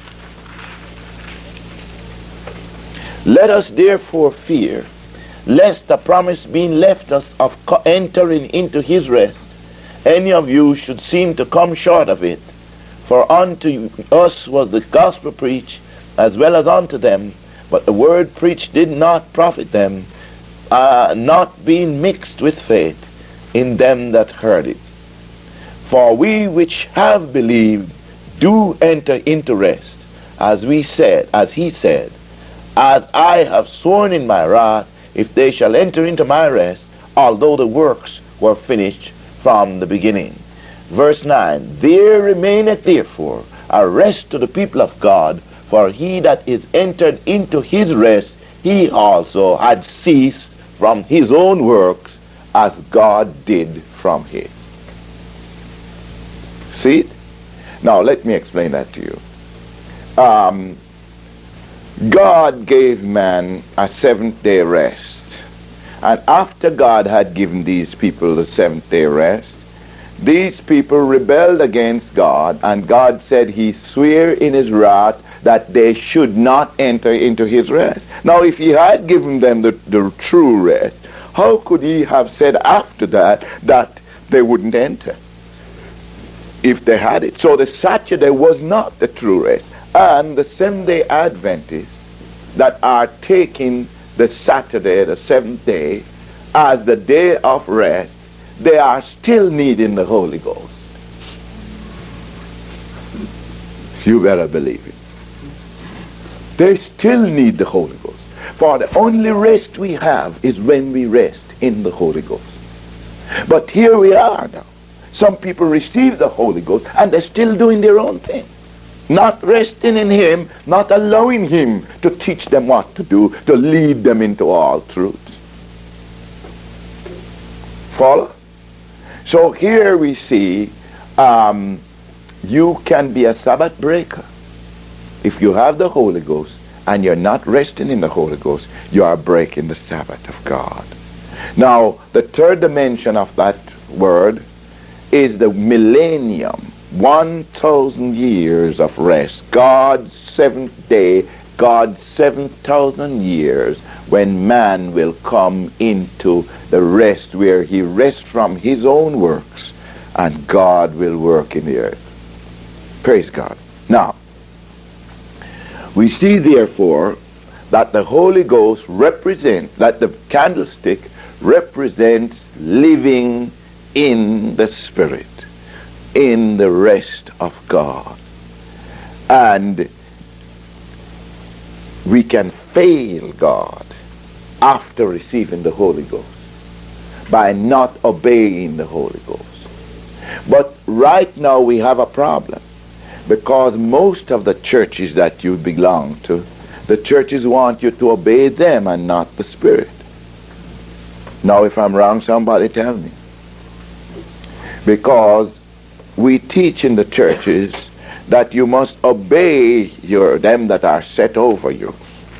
Let us therefore fear, lest the promise being left us of entering into his rest, any of you should seem to come short of it. For unto us was the gospel preached, as well as unto them, but the word preached did not profit them, not being mixed with faith in them that heard it. For we which have believed do enter into rest, as he said, as I have sworn in my wrath, if they shall enter into my rest, although the works were finished from the beginning. Verse 9, there remaineth therefore a rest to the people of God, for he that is entered into his rest, he also had ceased from his own works, as God did from his. See it? Now let me explain that to you. God gave man a seventh-day rest. And after God had given these people the seventh-day rest, these people rebelled against God, and God said he swore in his wrath that they should not enter into his rest. Now, if he had given them the true rest, how could he have said after that they wouldn't enter if they had it? So the Saturday was not the true rest. And the Seventh-day Adventists that are taking the Saturday, the seventh day, as the day of rest, they are still needing the Holy Ghost. You better believe it. They still need the Holy Ghost. For the only rest we have is when we rest in the Holy Ghost. But here we are now. Some people receive the Holy Ghost and they're still doing their own thing. Not resting in him, not allowing him to teach them what to do, to lead them into all truth. Follow? So here we see you can be a Sabbath breaker. If you have the Holy Ghost and you're not resting in the Holy Ghost, you are breaking the Sabbath of God. Now, the third dimension of that word is the millennium. 1,000 years of rest. God's seventh day, God's 7,000 years, when man will come into the rest where he rests from his own works and God will work in the earth. Praise God. Now, we see therefore that the Holy Ghost represents, that the candlestick represents living in the Spirit, in the rest of God. And we can fail God after receiving the Holy Ghost by not obeying the Holy Ghost. But right now we have a problem, because most of the churches that you belong to, the churches want you to obey them and not the Spirit. Now, if I'm wrong, somebody tell me. Because we teach in the churches that you must obey them that are set over you.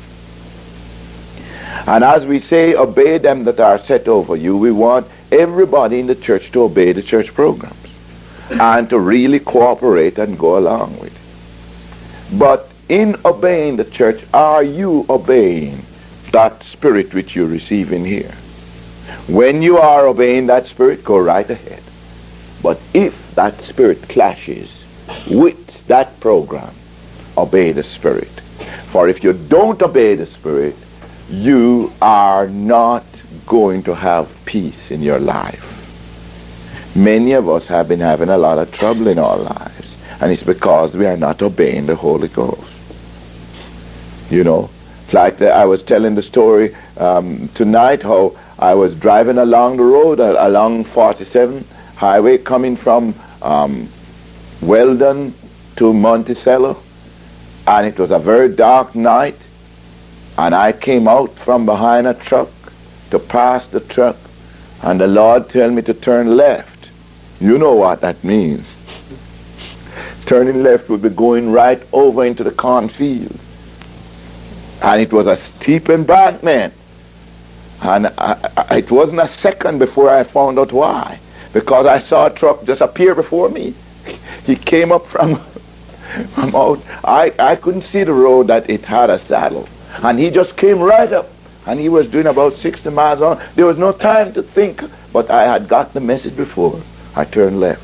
And as we say, obey them that are set over you, we want everybody in the church to obey the church programs and to really cooperate and go along with it. But in obeying the church, are you obeying that spirit which you receive in here? When you are obeying that spirit, go right ahead. But if that spirit clashes with that program, obey the spirit. For if you don't obey the spirit, you are not going to have peace in your life. Many of us have been having a lot of trouble in our lives, and it's because we are not obeying the Holy Ghost. You know, it's like I was telling the story tonight how I was driving along the road, along 47 highway, coming from Weldon to Monticello, and it was a very dark night, and I came out from behind a truck to pass the truck, and the Lord told me to turn left. You know what that means. Turning left would be going right over into the cornfield, and it was a steep embankment, and it wasn't a second before I found out why. Because I saw a truck just appear before me. He came up from out. I couldn't see the road that it had a saddle. And he just came right up. And he was doing about 60 miles on. There was no time to think. But I had got the message before. I turned left.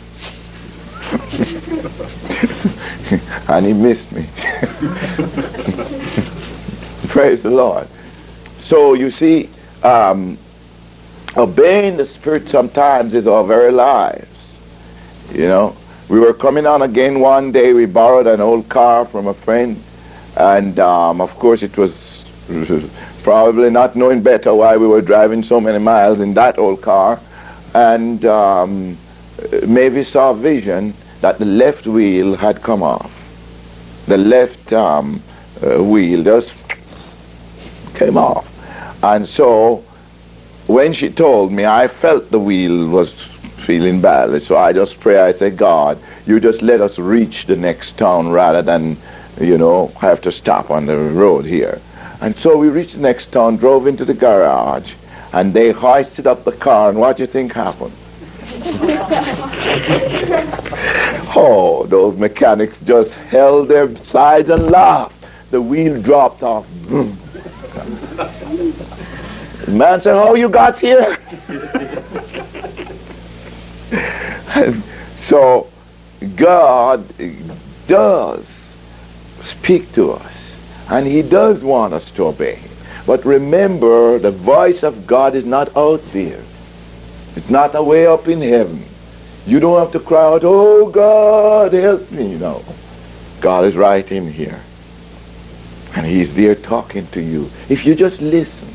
And he missed me. Praise the Lord. So you see, obeying the Spirit sometimes is our very lives. You know, we were coming on again one day. We borrowed an old car from a friend, and of course it was probably not knowing better why we were driving so many miles in that old car, and maybe saw a vision that the left wheel had come off. The left wheel just came off, and so when she told me, I felt the wheel was feeling badly, so I just pray. I say, God, you just let us reach the next town rather than, have to stop on the road here. And so we reached the next town, drove into the garage, and they hoisted up the car, and what do you think happened? Oh, those mechanics just held their sides and laughed. The wheel dropped off. The man said, "Oh, you got here?" So God does speak to us, and He does want us to obey. But remember, the voice of God is not out there. It's not away up in heaven. You don't have to cry out, "Oh God, help me." No. God is right in here, and He's there talking to you. If you just listen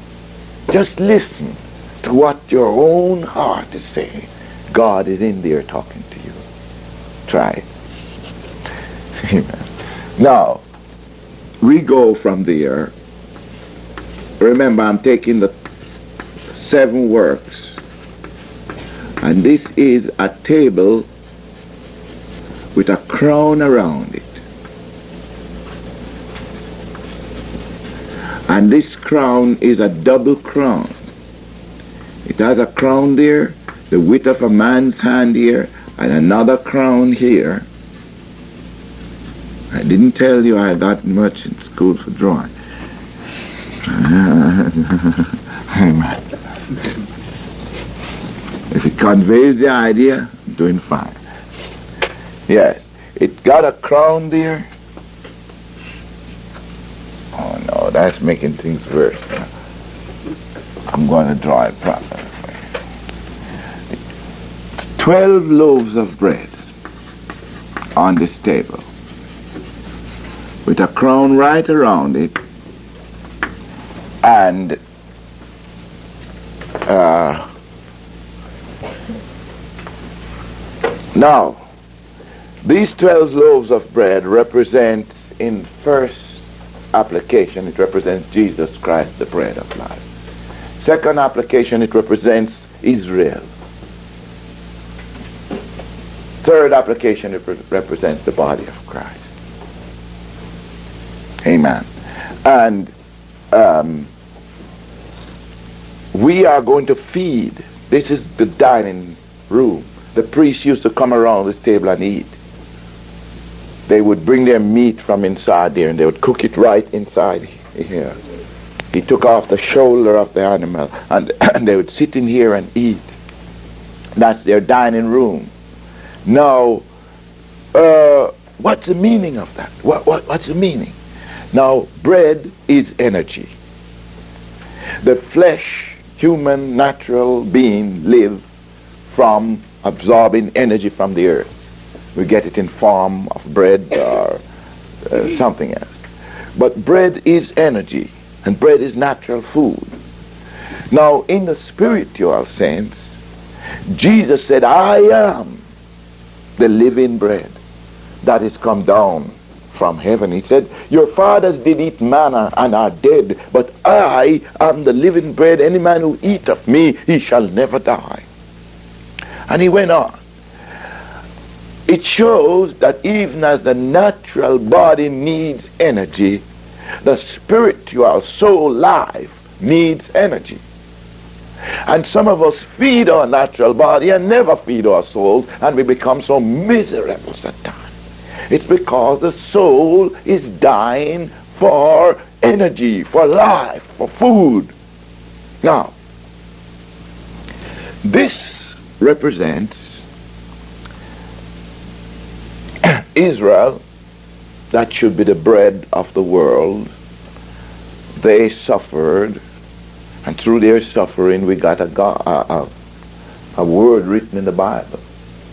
to what your own heart is saying, God is in there talking to you. Try it. Amen. Now, we go from there. Remember, I'm taking the 7 works. And this is a table with a crown around it. And this crown is a double crown. It has a crown there, the width of a man's hand here, and another crown here. I didn't tell you I got much in school for drawing. Amen. If it conveys the idea, I'm doing fine. Yes, it got a crown there. Oh no, that's making things worse. I'm going to draw it properly. 12 loaves of bread on this table with a crown right around it, and now these 12 loaves of bread represent, in first application, it represents Jesus Christ, the bread of life. Second application, it represents Israel. Third application, it represents the body of Christ. Amen. And we are going to feed. This is the dining room. The priests used to come around this table and eat. They would bring their meat from inside there and they would cook it right inside here. He took off the shoulder of the animal and they would sit in here and eat. That's their dining room. Now, what's the meaning of that? What's the meaning? Now, bread is energy. The flesh, human, natural being live from absorbing energy from the earth. We get it in form of bread or something else. But bread is energy, and bread is natural food. Now, in the spiritual sense, Jesus said, I am the living bread that is come down from heaven. He said, your fathers did eat manna and are dead, but I am the living bread. Any man who eat of me, he shall never die. And he went on. It shows that even as the natural body needs energy, the spiritual soul life needs energy. And some of us feed our natural body and never feed our soul, and we become so miserable at times. It's because the soul is dying for energy, for life, for food. Now, this represents Israel, that should be the bread of the world. They suffered, and through their suffering we got a word written in the Bible.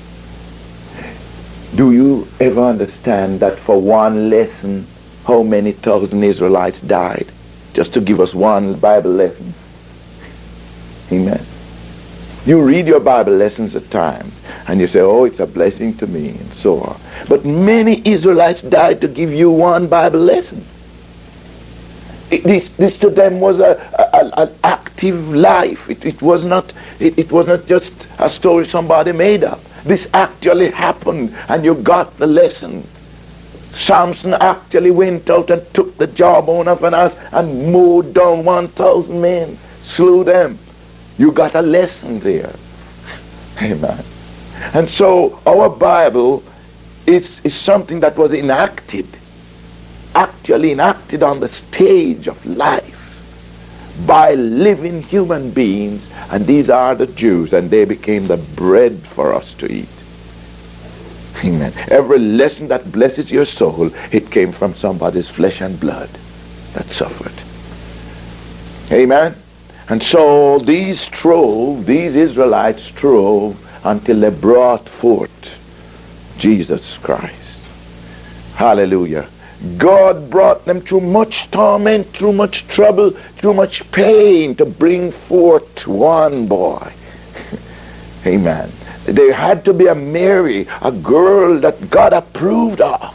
Do you ever understand that for one lesson, how many thousand Israelites died? Just to give us one Bible lesson. Amen. You read your Bible lessons at times, and you say, oh, it's a blessing to me, and so on. But many Israelites died to give you one Bible lesson. This to them was an active life. It was not just a story somebody made up. This actually happened, and you got the lesson. Samson actually went out and took the jawbone of an ass and mowed down 1,000 men, slew them. You got a lesson there. Amen. And so our Bible is something that was actually enacted on the stage of life by living human beings, and these are the Jews, and they became the bread for us to eat. Amen. Every lesson that blesses your soul, it came from somebody's flesh and blood that suffered. Amen. And so these Israelites strove until they brought forth Jesus Christ. Hallelujah. God brought them through much torment, through much trouble, through much pain to bring forth one boy. Amen. There had to be a Mary, a girl that God approved of.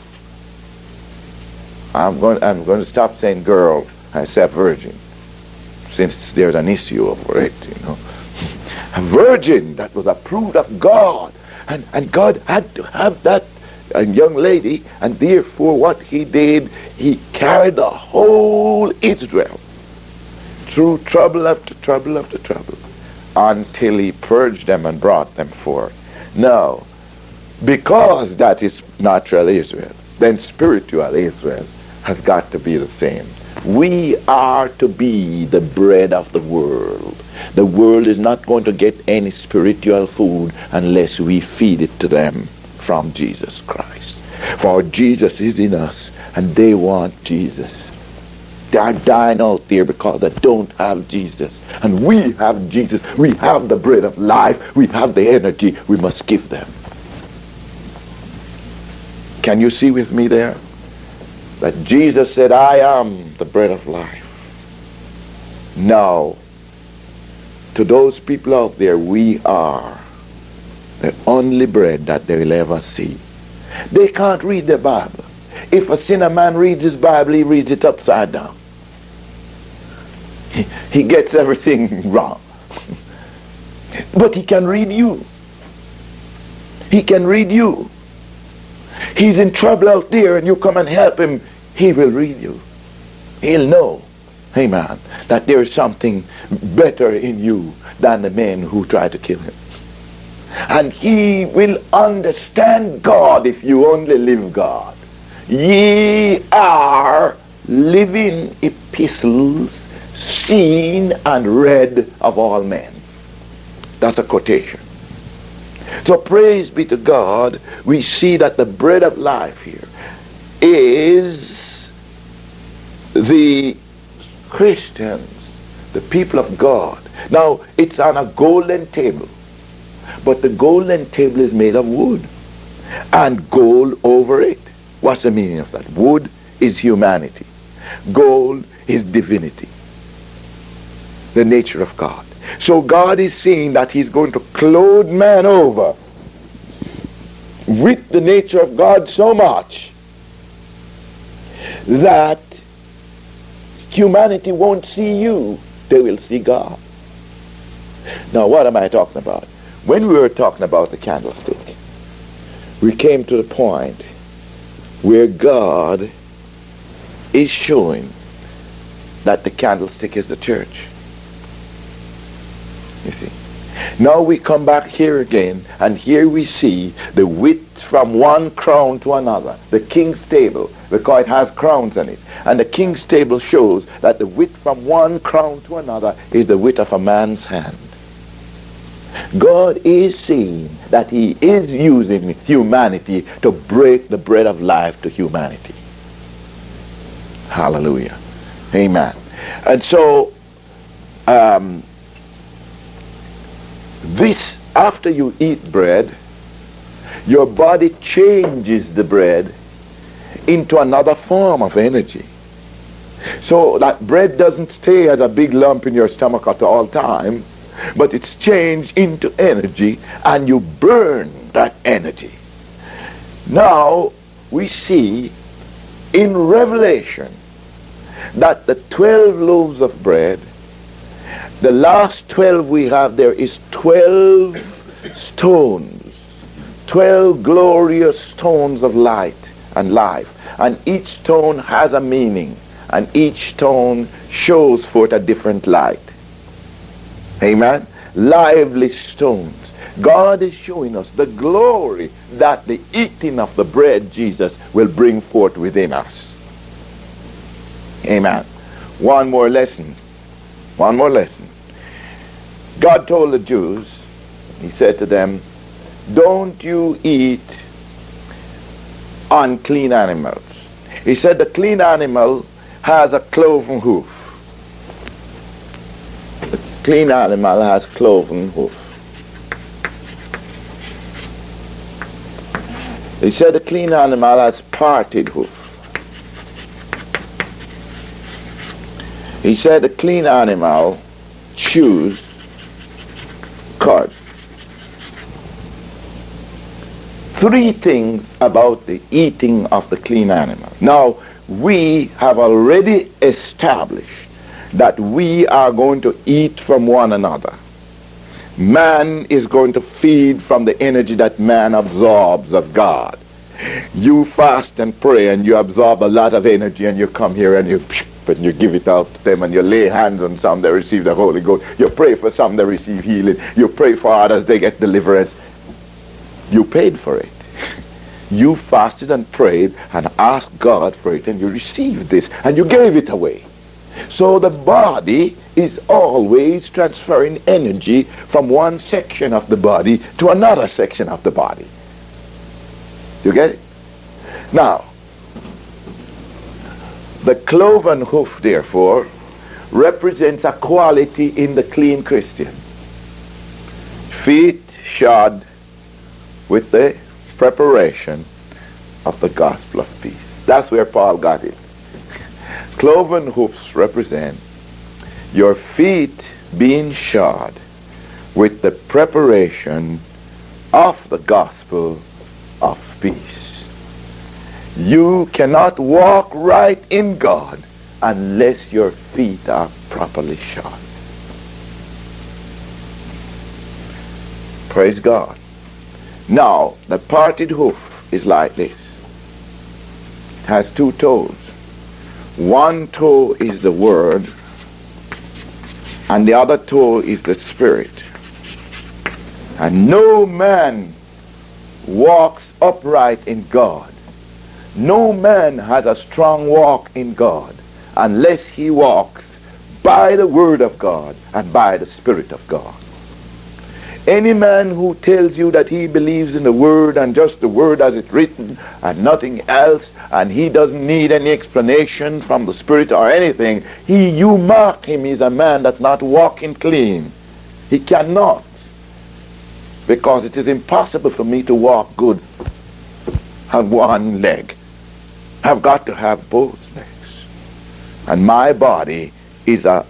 I'm going to stop saying girl. I say virgin, since there's an issue over it, you know. A virgin that was approved of God. And God had to have that young lady, and therefore what he did, he carried the whole Israel through trouble after trouble after trouble until he purged them and brought them forth. Now, because that is natural Israel, then spiritual Israel has got to be the same. We are to be the bread of the world. The world is not going to get any spiritual food unless we feed it to them from Jesus Christ. For Jesus is in us, and they want Jesus. They are dying out there because they don't have Jesus. And we have Jesus. We have the bread of life. We have the energy. We must give them. Can you see with me there? That Jesus said, I am the bread of life. Now, to those people out there, we are the only bread that they will ever see. They can't read the Bible. If a sinner man reads his Bible, he reads it upside down. He gets everything wrong. But he can read you. He can read you. He's in trouble out there and you come and help him. He will read you. He'll know, amen, that there is something better in you than the men who try to kill him. And he will understand God if you only live God. Ye are living epistles, seen and read of all men. That's a quotation. So praise be to God, we see that the bread of life here is the Christians, the people of God. Now, it's on a golden table, but the golden table is made of wood and gold over it. What's the meaning of that? Wood is humanity. Gold is divinity, the nature of God. So God is saying that he's going to clothe man over with the nature of God so much that humanity won't see you, they will see God. Now, what am I talking about? When we were talking about the candlestick, we came to the point where God is showing that the candlestick is the church. You see. Now we come back here again, and here we see the width from one crown to another. The king's table, because it has crowns in it. And the king's table shows that the width from one crown to another is the width of a man's hand. God is saying that he is using humanity to break the bread of life to humanity. Hallelujah. Amen. And so, this, after you eat bread, your body changes the bread into another form of energy. So that bread doesn't stay as a big lump in your stomach at all times, but it's changed into energy, and you burn that energy. Now we see in Revelation that the 12 loaves of bread, the last 12 we have there is 12 stones, 12 glorious stones of light and life, and each stone has a meaning, and each stone shows forth a different light. Amen. Lively stones. God is showing us the glory that the eating of the bread, Jesus, will bring forth within us. Amen. One more lesson. One more lesson. God told the Jews, he said to them, don't you eat unclean animals. He said the clean animal has a cloven hoof. The clean animal has cloven hoof. He said the clean animal has parted hoof. He said the clean animal chews cud. Three things about the eating of the clean animal. Now, we have already established that we are going to eat from one another. Man is going to feed from the energy that man absorbs of God. You fast and pray and you absorb a lot of energy, and you come here and you give it out to them, and you lay hands on some, they receive the Holy Ghost. You pray for some, they receive healing. You pray for others, they get deliverance. You paid for it. You fasted and prayed and asked God for it, and you received this, and you gave it away. So the body is always transferring energy from one section of the body to another section of the body. You get it? Now, the cloven hoof, therefore, represents a quality in the clean Christian. Feet shod with the preparation of the gospel of peace. That's where Paul got it. Cloven hoofs represent your feet being shod with the preparation of the gospel of peace. You cannot walk right in God unless your feet are properly shod. Praise God. Now, the parted hoof is like this. It has two toes. One toe is the Word, and the other toe is the Spirit. And no man walks upright in God. No man has a strong walk in God unless he walks by the Word of God and by the Spirit of God. Any man who tells you that he believes in the Word and just the Word as it's written and nothing else, and he doesn't need any explanation from the Spirit or anything, you mark him as a man that's not walking clean. He cannot. Because it is impossible for me to walk good on one leg. I've got to have both legs. And my body is a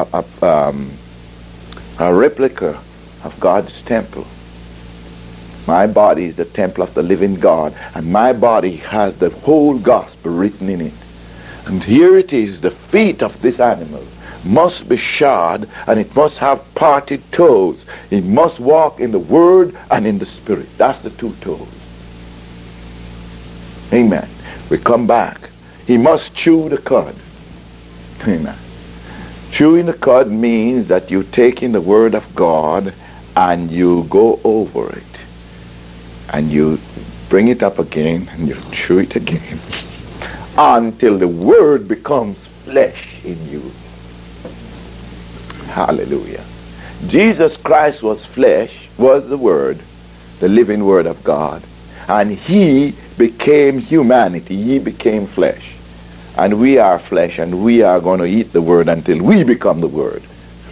replica of God's temple. My body is the temple of the living God, and my body has the whole gospel written in it. And here it is, the feet of this animal must be shod, and it must have parted toes. It must walk in the Word and in the Spirit. That's the two toes. Amen. We come back. He must chew the cud. Amen. Chewing the cud means that you take in the Word of God and you go over it. And you bring it up again and you chew it again until the Word becomes flesh in you. Hallelujah. Jesus Christ was flesh, was the Word, the living Word of God. And He became humanity. He became flesh. And we are flesh, and we are going to eat the Word until we become the Word.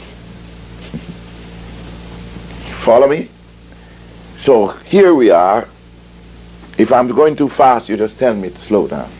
Follow me? So here we are. If I'm going too fast, you just tell me to slow down.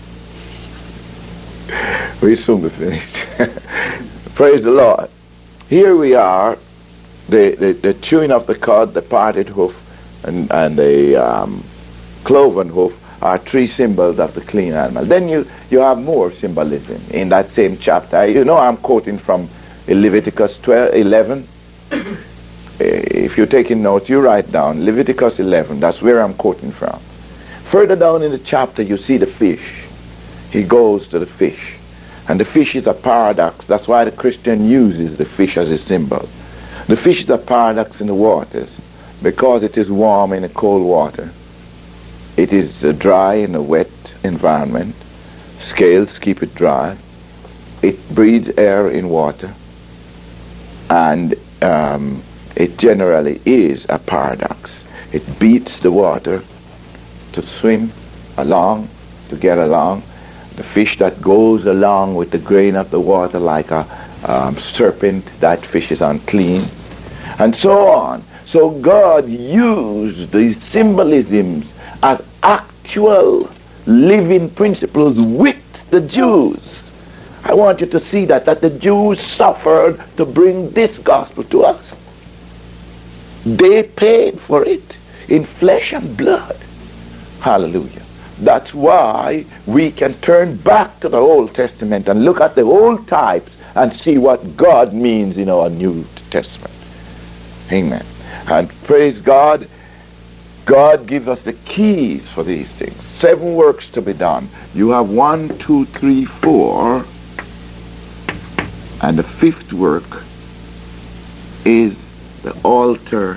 We'll soon be finished. Praise the Lord. Here we are. The chewing of the cud, the parted hoof, and the cloven hoof are three symbols of the clean animal. Then you have more symbolism in that same chapter. You know, I'm quoting from Leviticus 11. If you're taking notes, you write down Leviticus 11. That's where I'm quoting from. Further down in the chapter, you see the fish. He goes to the fish. And the fish is a paradox. That's why the Christian uses the fish as a symbol. The fish is a paradox in the waters because it is warm in a cold water. It is dry in a wet environment. Scales keep it dry. It breathes air in water. And it generally is a paradox. It beats the water to swim along, to get along. The fish that goes along with the grain of the water like a serpent, that fish is unclean. And so on. So God used these symbolisms as actual living principles with the Jews. I want you to see that the Jews suffered to bring this gospel to us. They paid for it in flesh and blood. Hallelujah. That's why we can turn back to the Old Testament and look at the old types and see what God means in our New Testament. Amen. And praise God, God gives us the keys for these things. 7 works to be done. You have 1, 2, 3, 4. And the 5th work is the altar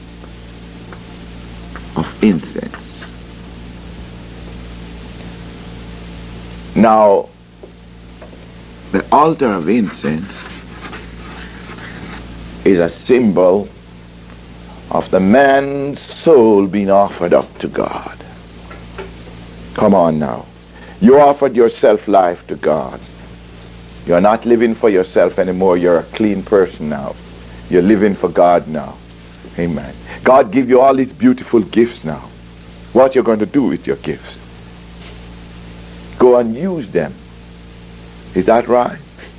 of incense. Now, the altar of incense is a symbol of the man's soul being offered up to God. Come on now. You offered your self-life to God. You're not living for yourself anymore. You're a clean person now. You're living for God now. Amen. God give you all these beautiful gifts now. What you're going to do with your gifts? Go and use them. Is that right?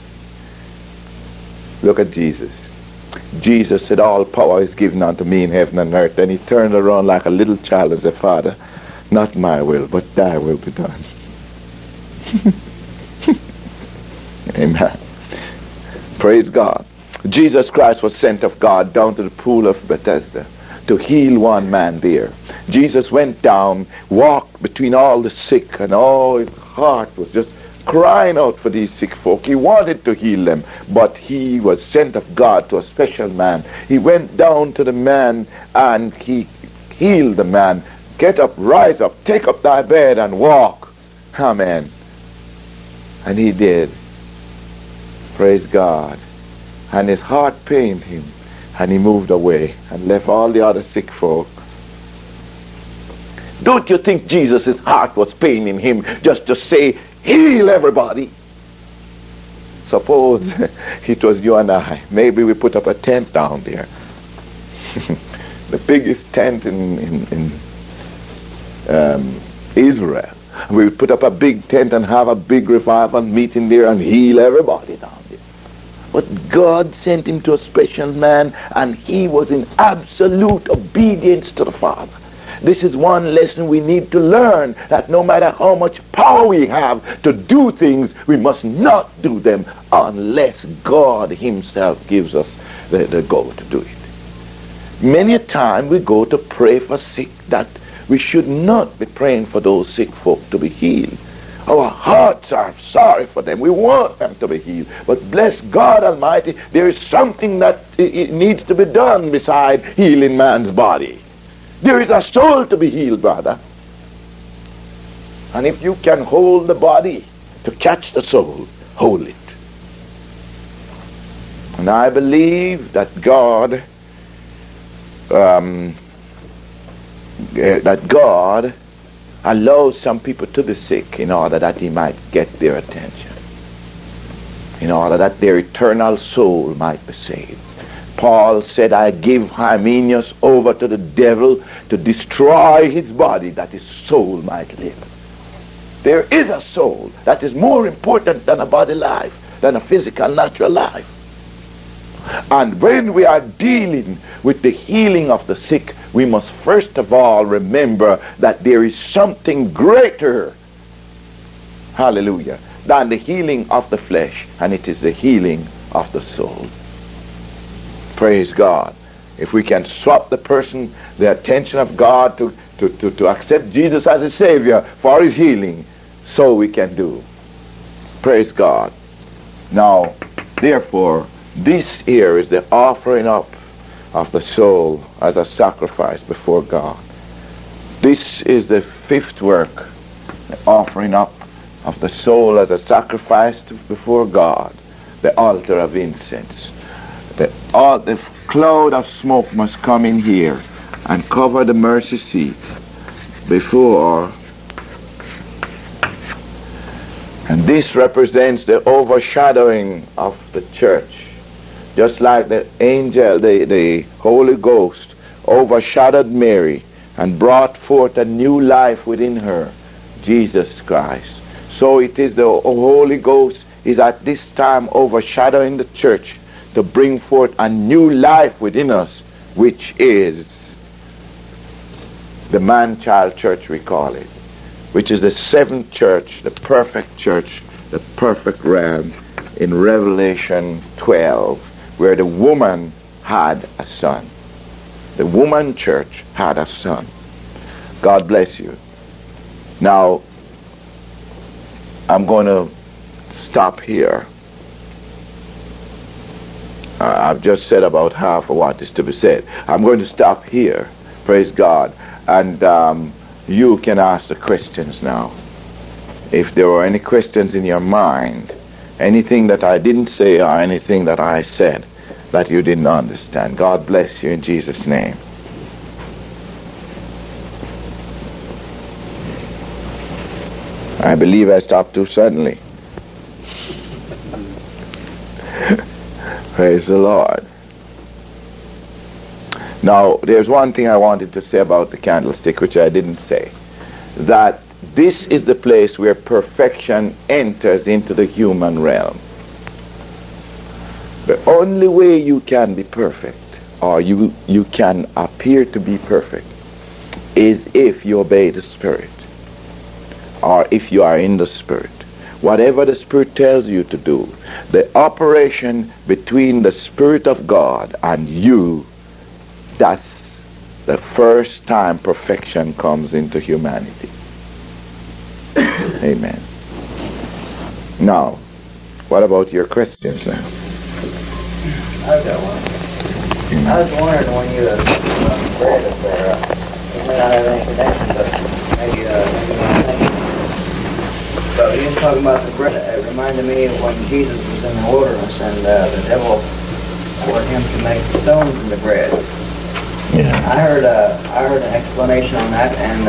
Look at Jesus. Jesus said, all power is given unto me in heaven and earth. Then he turned around like a little child and said, Father, not my will, but thy will be done. Amen. Praise God. Jesus Christ was sent of God down to the pool of Bethesda to heal one man there. Jesus went down, walked between all the sick, and his heart was just crying out for these sick folk. He wanted to heal them, but he was sent of God to a special man. He went down to the man and he healed the man. Get up, rise up, take up thy bed and walk. Amen. And he did. Praise God. And his heart pained him, and he moved away and left all the other sick folk. Don't you think Jesus' heart was paining him just to say, heal everybody? Suppose it was you and I. Maybe we put up a tent down there. The biggest tent in Israel. We would put up a big tent and have a big revival meeting there and heal everybody down there. But God sent him to a special man, and he was in absolute obedience to the Father. This is one lesson we need to learn, that no matter how much power we have to do things, we must not do them unless God himself gives us the go to do it. Many a time we go to pray for sick that we should not be praying for those sick folk to be healed. Our hearts are sorry for them. We want them to be healed. But bless God Almighty, there is something that it needs to be done beside healing man's body. There is a soul to be healed, brother. And if you can hold the body to catch the soul, hold it. And I believe that God allows some people to be sick in order that he might get their attention, in order that their eternal soul might be saved. Paul said, I give Hymenaeus over to the devil to destroy his body that his soul might live. There is a soul that is more important than a body life, than a physical, natural life. And when we are dealing with the healing of the sick, we must first of all remember that there is something greater, hallelujah, than the healing of the flesh, and it is the healing of the soul. Praise God. If we can swap the person, the attention of God to accept Jesus as a Savior for his healing, so we can do. Praise God. Now, therefore, this here is the offering up of the soul as a sacrifice before God. This is the fifth work, the offering up of the soul as a sacrifice before God, the altar of incense. The cloud of smoke must come in here and cover the mercy seat before. And this represents the overshadowing of the church. Just like the angel, the Holy Ghost overshadowed Mary and brought forth a new life within her, Jesus Christ. So it is the Holy Ghost is at this time overshadowing the church to bring forth a new life within us, which is the man-child church, we call it, which is the seventh church, the perfect church, the perfect realm in Revelation 12, where the woman had a son. The woman church had a son. God bless you. Now, I'm going to stop here. I've just said about half of what is to be said. I'm going to stop here. Praise God. And you can ask the questions now. If there were any questions in your mind, anything that I didn't say or anything that I said that you didn't understand. God bless you in Jesus' name. I believe I stopped too suddenly. Praise the Lord. Now, there's one thing I wanted to say about the candlestick, which I didn't say. That this is the place where perfection enters into the human realm. The only way you can be perfect, or you can appear to be perfect, is if you obey the Spirit, or if you are in the Spirit. whatever the Spirit tells you to do, the operation between the Spirit of God and you, that's the first time perfection comes into humanity. Amen. Now, what about your questions now? I've got one. I was wondering when you bread up there, it may not have any connection, but maybe so you were talking about the bread. It reminded me of when Jesus was in the wilderness and the devil ordered him to make stones into bread. Yeah. I heard an explanation on that, and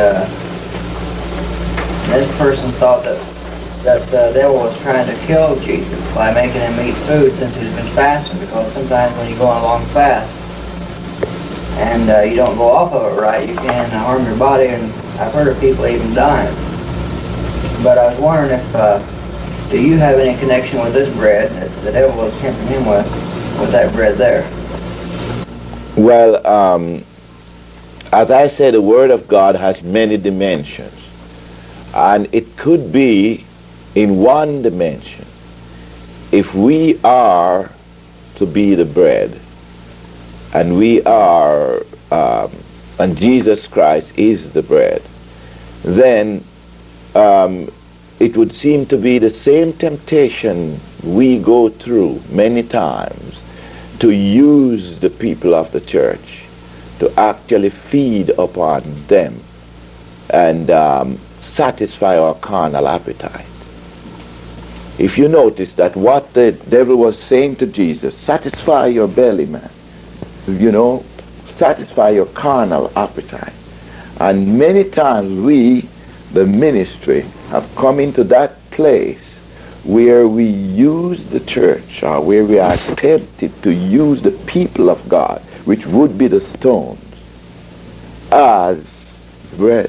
this person thought that the devil was trying to kill Jesus by making him eat food since he's been fasting, because sometimes when you go on a long fast and you don't go off of it right, you can harm your body, and I've heard of people even dying. But I was wondering if, do you have any connection with this bread that the devil was tempting him with that bread there? Well, as I said, the Word of God has many dimensions. And it could be in one dimension. If we are to be the bread, and we are, and Jesus Christ is the bread, then it would seem to be the same temptation we go through many times to use the people of the church to actually feed upon them and satisfy our carnal appetite. If you notice that what the devil was saying to Jesus, satisfy your belly, man. You know, satisfy your carnal appetite. And many times we, the ministry, have come into that place where we use the church, or where we are tempted to use the people of God, which would be the stones, as bread.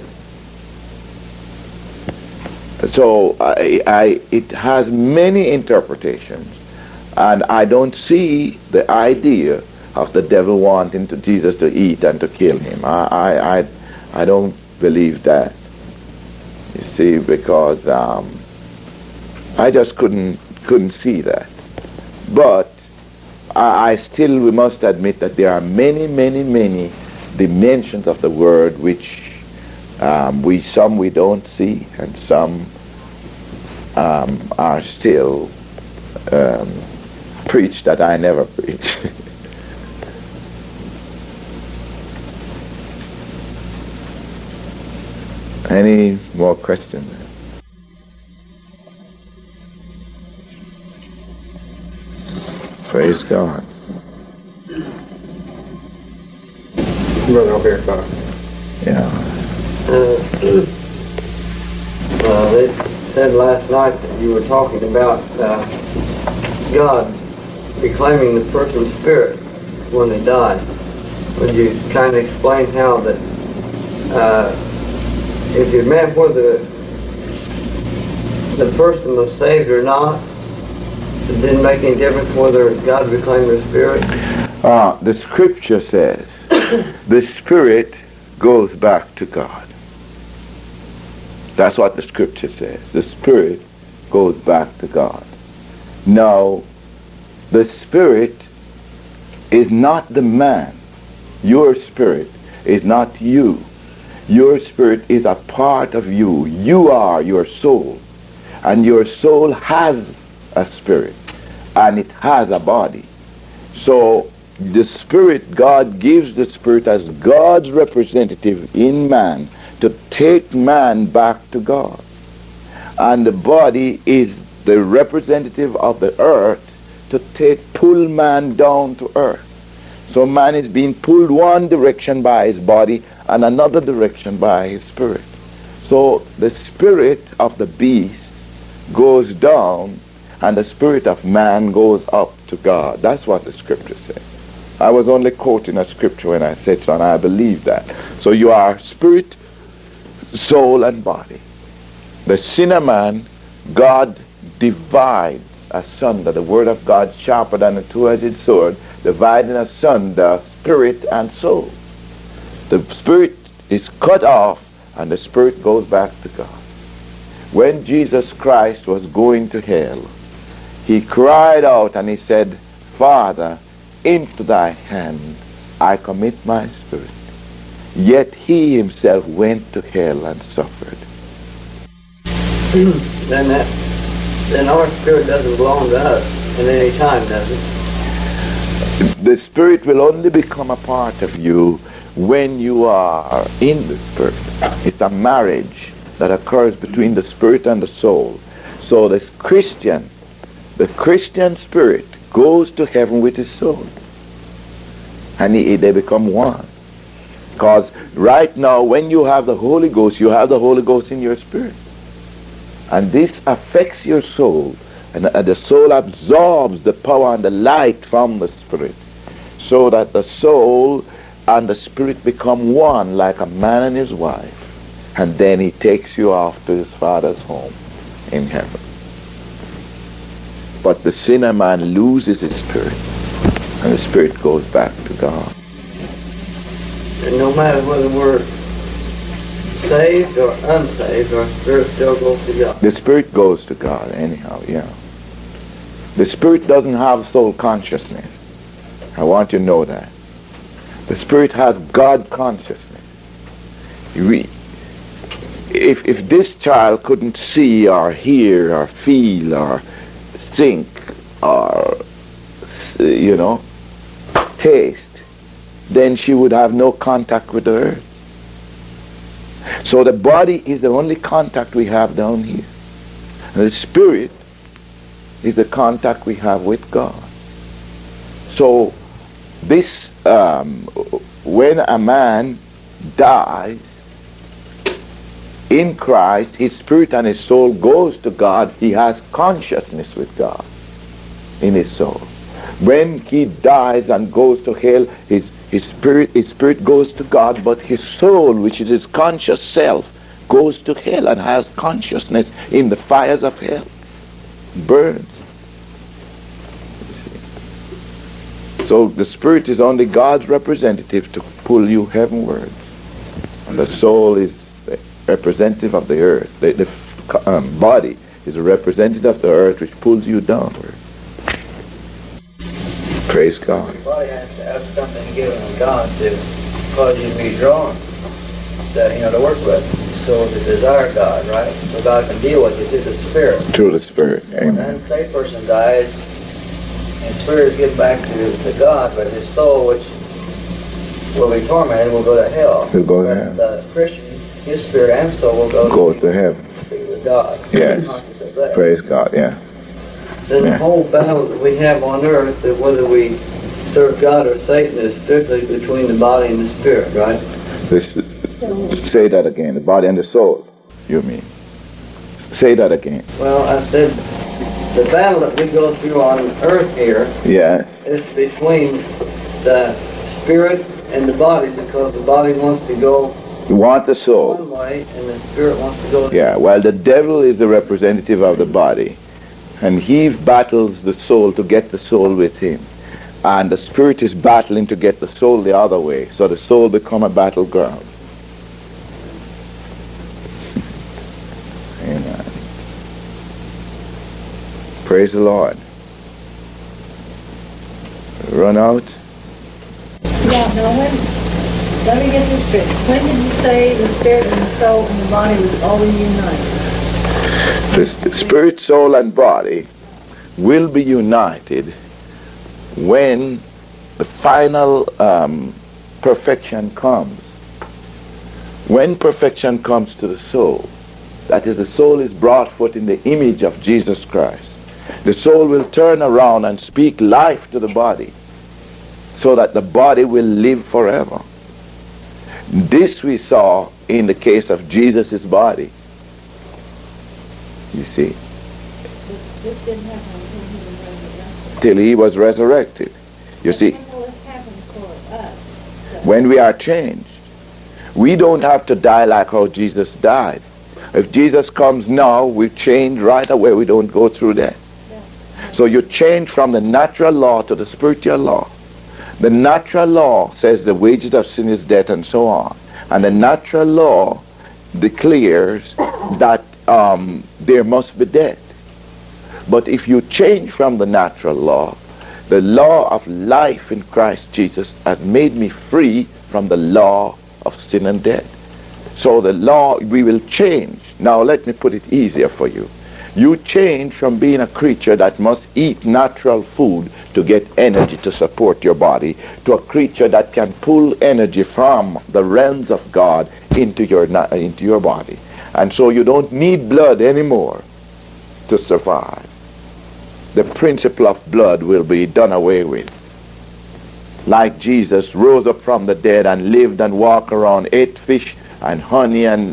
So it has many interpretations, and I don't see the idea of the devil wanting Jesus to eat and to kill him. I don't believe that. You see, because I just couldn't see that. But we must admit that there are many dimensions of the word which some we don't see, and some are still preached that I never preach. Any more questions? Praise God. Brother over here, Father. Yeah. They said last night that you were talking about God reclaiming the person's spirit when they die. Would you kind of explain how that if you meant whether the person was saved or not, it didn't make any difference whether God reclaimed their spirit? The scripture says the spirit goes back to God. That's what the scripture says. The spirit goes back to God. Now, the spirit is not the man. Your spirit is not you. Your spirit is a part of you. You are your soul. And your soul has a spirit. And it has a body. So, the spirit, God gives the spirit as God's representative in man to take man back to God. And the body is the representative of the earth to pull man down to earth. So man is being pulled one direction by his body and another direction by his spirit. So the spirit of the beast goes down and the spirit of man goes up to God. That's what the scripture says. I was only quoting a scripture when I said so, and I believe that. So you are spirit, soul, and body. The sinner man, God divides asunder. The word of God sharper than a two-edged sword, dividing asunder spirit and soul. The spirit is cut off, and the spirit goes back to God. when Jesus Christ was going to hell, he cried out and he said, Father, into thy hand I commit my spirit. Yet he himself went to hell and suffered. Then our spirit doesn't belong to us at any time, does it? The spirit will only become a part of you when you are in the spirit. It's a marriage that occurs between the spirit and the soul. So the Christian spirit goes to heaven with his soul. And they become one. Because right now, when you have the Holy Ghost, you have the Holy Ghost in your spirit. And this affects your soul. And the soul absorbs the power and the light from the spirit. So that the soul and the spirit become one, like a man and his wife. And then he takes you off to his Father's home in heaven. But the sinner man loses his spirit. And the spirit goes back to God. And no matter whether we're saved or unsaved, our spirit still goes to God. The spirit goes to God anyhow, yeah. The spirit doesn't have soul consciousness. I want you to know that. The spirit has God consciousness. If this child couldn't see or hear or feel or think or, taste, then she would have no contact with the earth. So the body is the only contact we have down here. And the spirit is the contact we have with God. So this, when a man dies in Christ, his spirit and his soul goes to God. He has consciousness with God in his soul. When he dies and goes to hell, his spirit goes to God, but his soul, which is his conscious self, goes to hell and has consciousness in the fires of hell. Burns. So the spirit is only God's representative to pull you heavenward. And the soul is the representative of the earth. The body is a representative of the earth which pulls you downward. Praise God. The body has to have something given from God to cause you to be drawn, to work with. So to desire God, right? So God can deal with you through the Spirit. Through the Spirit, amen. When an unsaved person dies, his spirit is given back to God, but his soul, which will be tormented, will go to hell. He'll go to heaven. The Christian, his spirit and soul will go to heaven. Be with God. Yes. Praise God, yeah. The whole battle that we have on earth, that whether we serve God or Satan, is strictly between the body and the spirit, right? Say that again. The body and the soul, you mean? Say that again. Well, I said the battle that we go through on earth here is between the spirit and the body, because the body wants to go the soul one way and the spirit wants to go well, the devil is the representative of the body, and he battles the soul to get the soul with him, and the spirit is battling to get the soul the other way, so the soul become a battleground. Amen. Praise the Lord. Run out? Yeah, no, let me get this straight. When did you say the spirit and the soul and the body was always united? The spirit, soul, and body will be united when the final perfection comes. When perfection comes to the soul, that is, the soul is brought forth in the image of Jesus Christ, the soul will turn around and speak life to the body, so that the body will live forever. This we saw in the case of Jesus' body. You see. This didn't happen until he was resurrected. Till he was resurrected. You see. When we are changed, we don't have to die like how Jesus died. If Jesus comes now, we change right away. We don't go through that. So you change from the natural law to the spiritual law. The natural law says the wages of sin is death and so on. And the natural law declares that there must be death. But if you change from the natural law, the law of life in Christ Jesus has made me free from the law of sin and death. So the law, we will change. Now let me put it easier for you. You change from being a creature that must eat natural food to get energy to support your body to a creature that can pull energy from the realms of God into your body. And so you don't need blood anymore to survive. The principle of blood will be done away with. Like Jesus rose up from the dead and lived and walked around, ate fish and honey and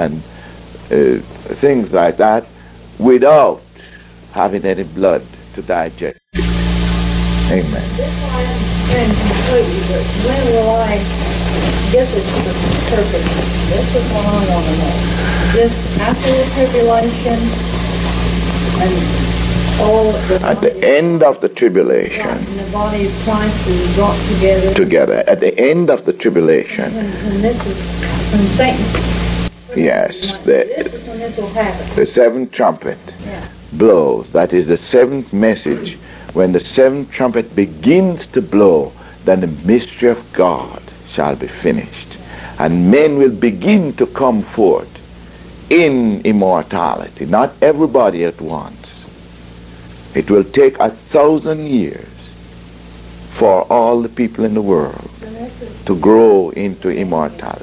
things like that, without having any blood to digest. Amen. This I understand completely, but when will I get this purpose? This is what I want to know. Just after the tribulation and all the at the end of the tribulation, and the body of Christ is brought together. At the end of the tribulation. And this is when Satan. Yes, this is when this will happen. The seventh trumpet blows. That is the seventh message. When the seventh trumpet begins to blow, then the mystery of God shall be finished. And men will begin to come forth in immortality. Not everybody at once. It will take 1,000 years for all the people in the world to grow into immortality.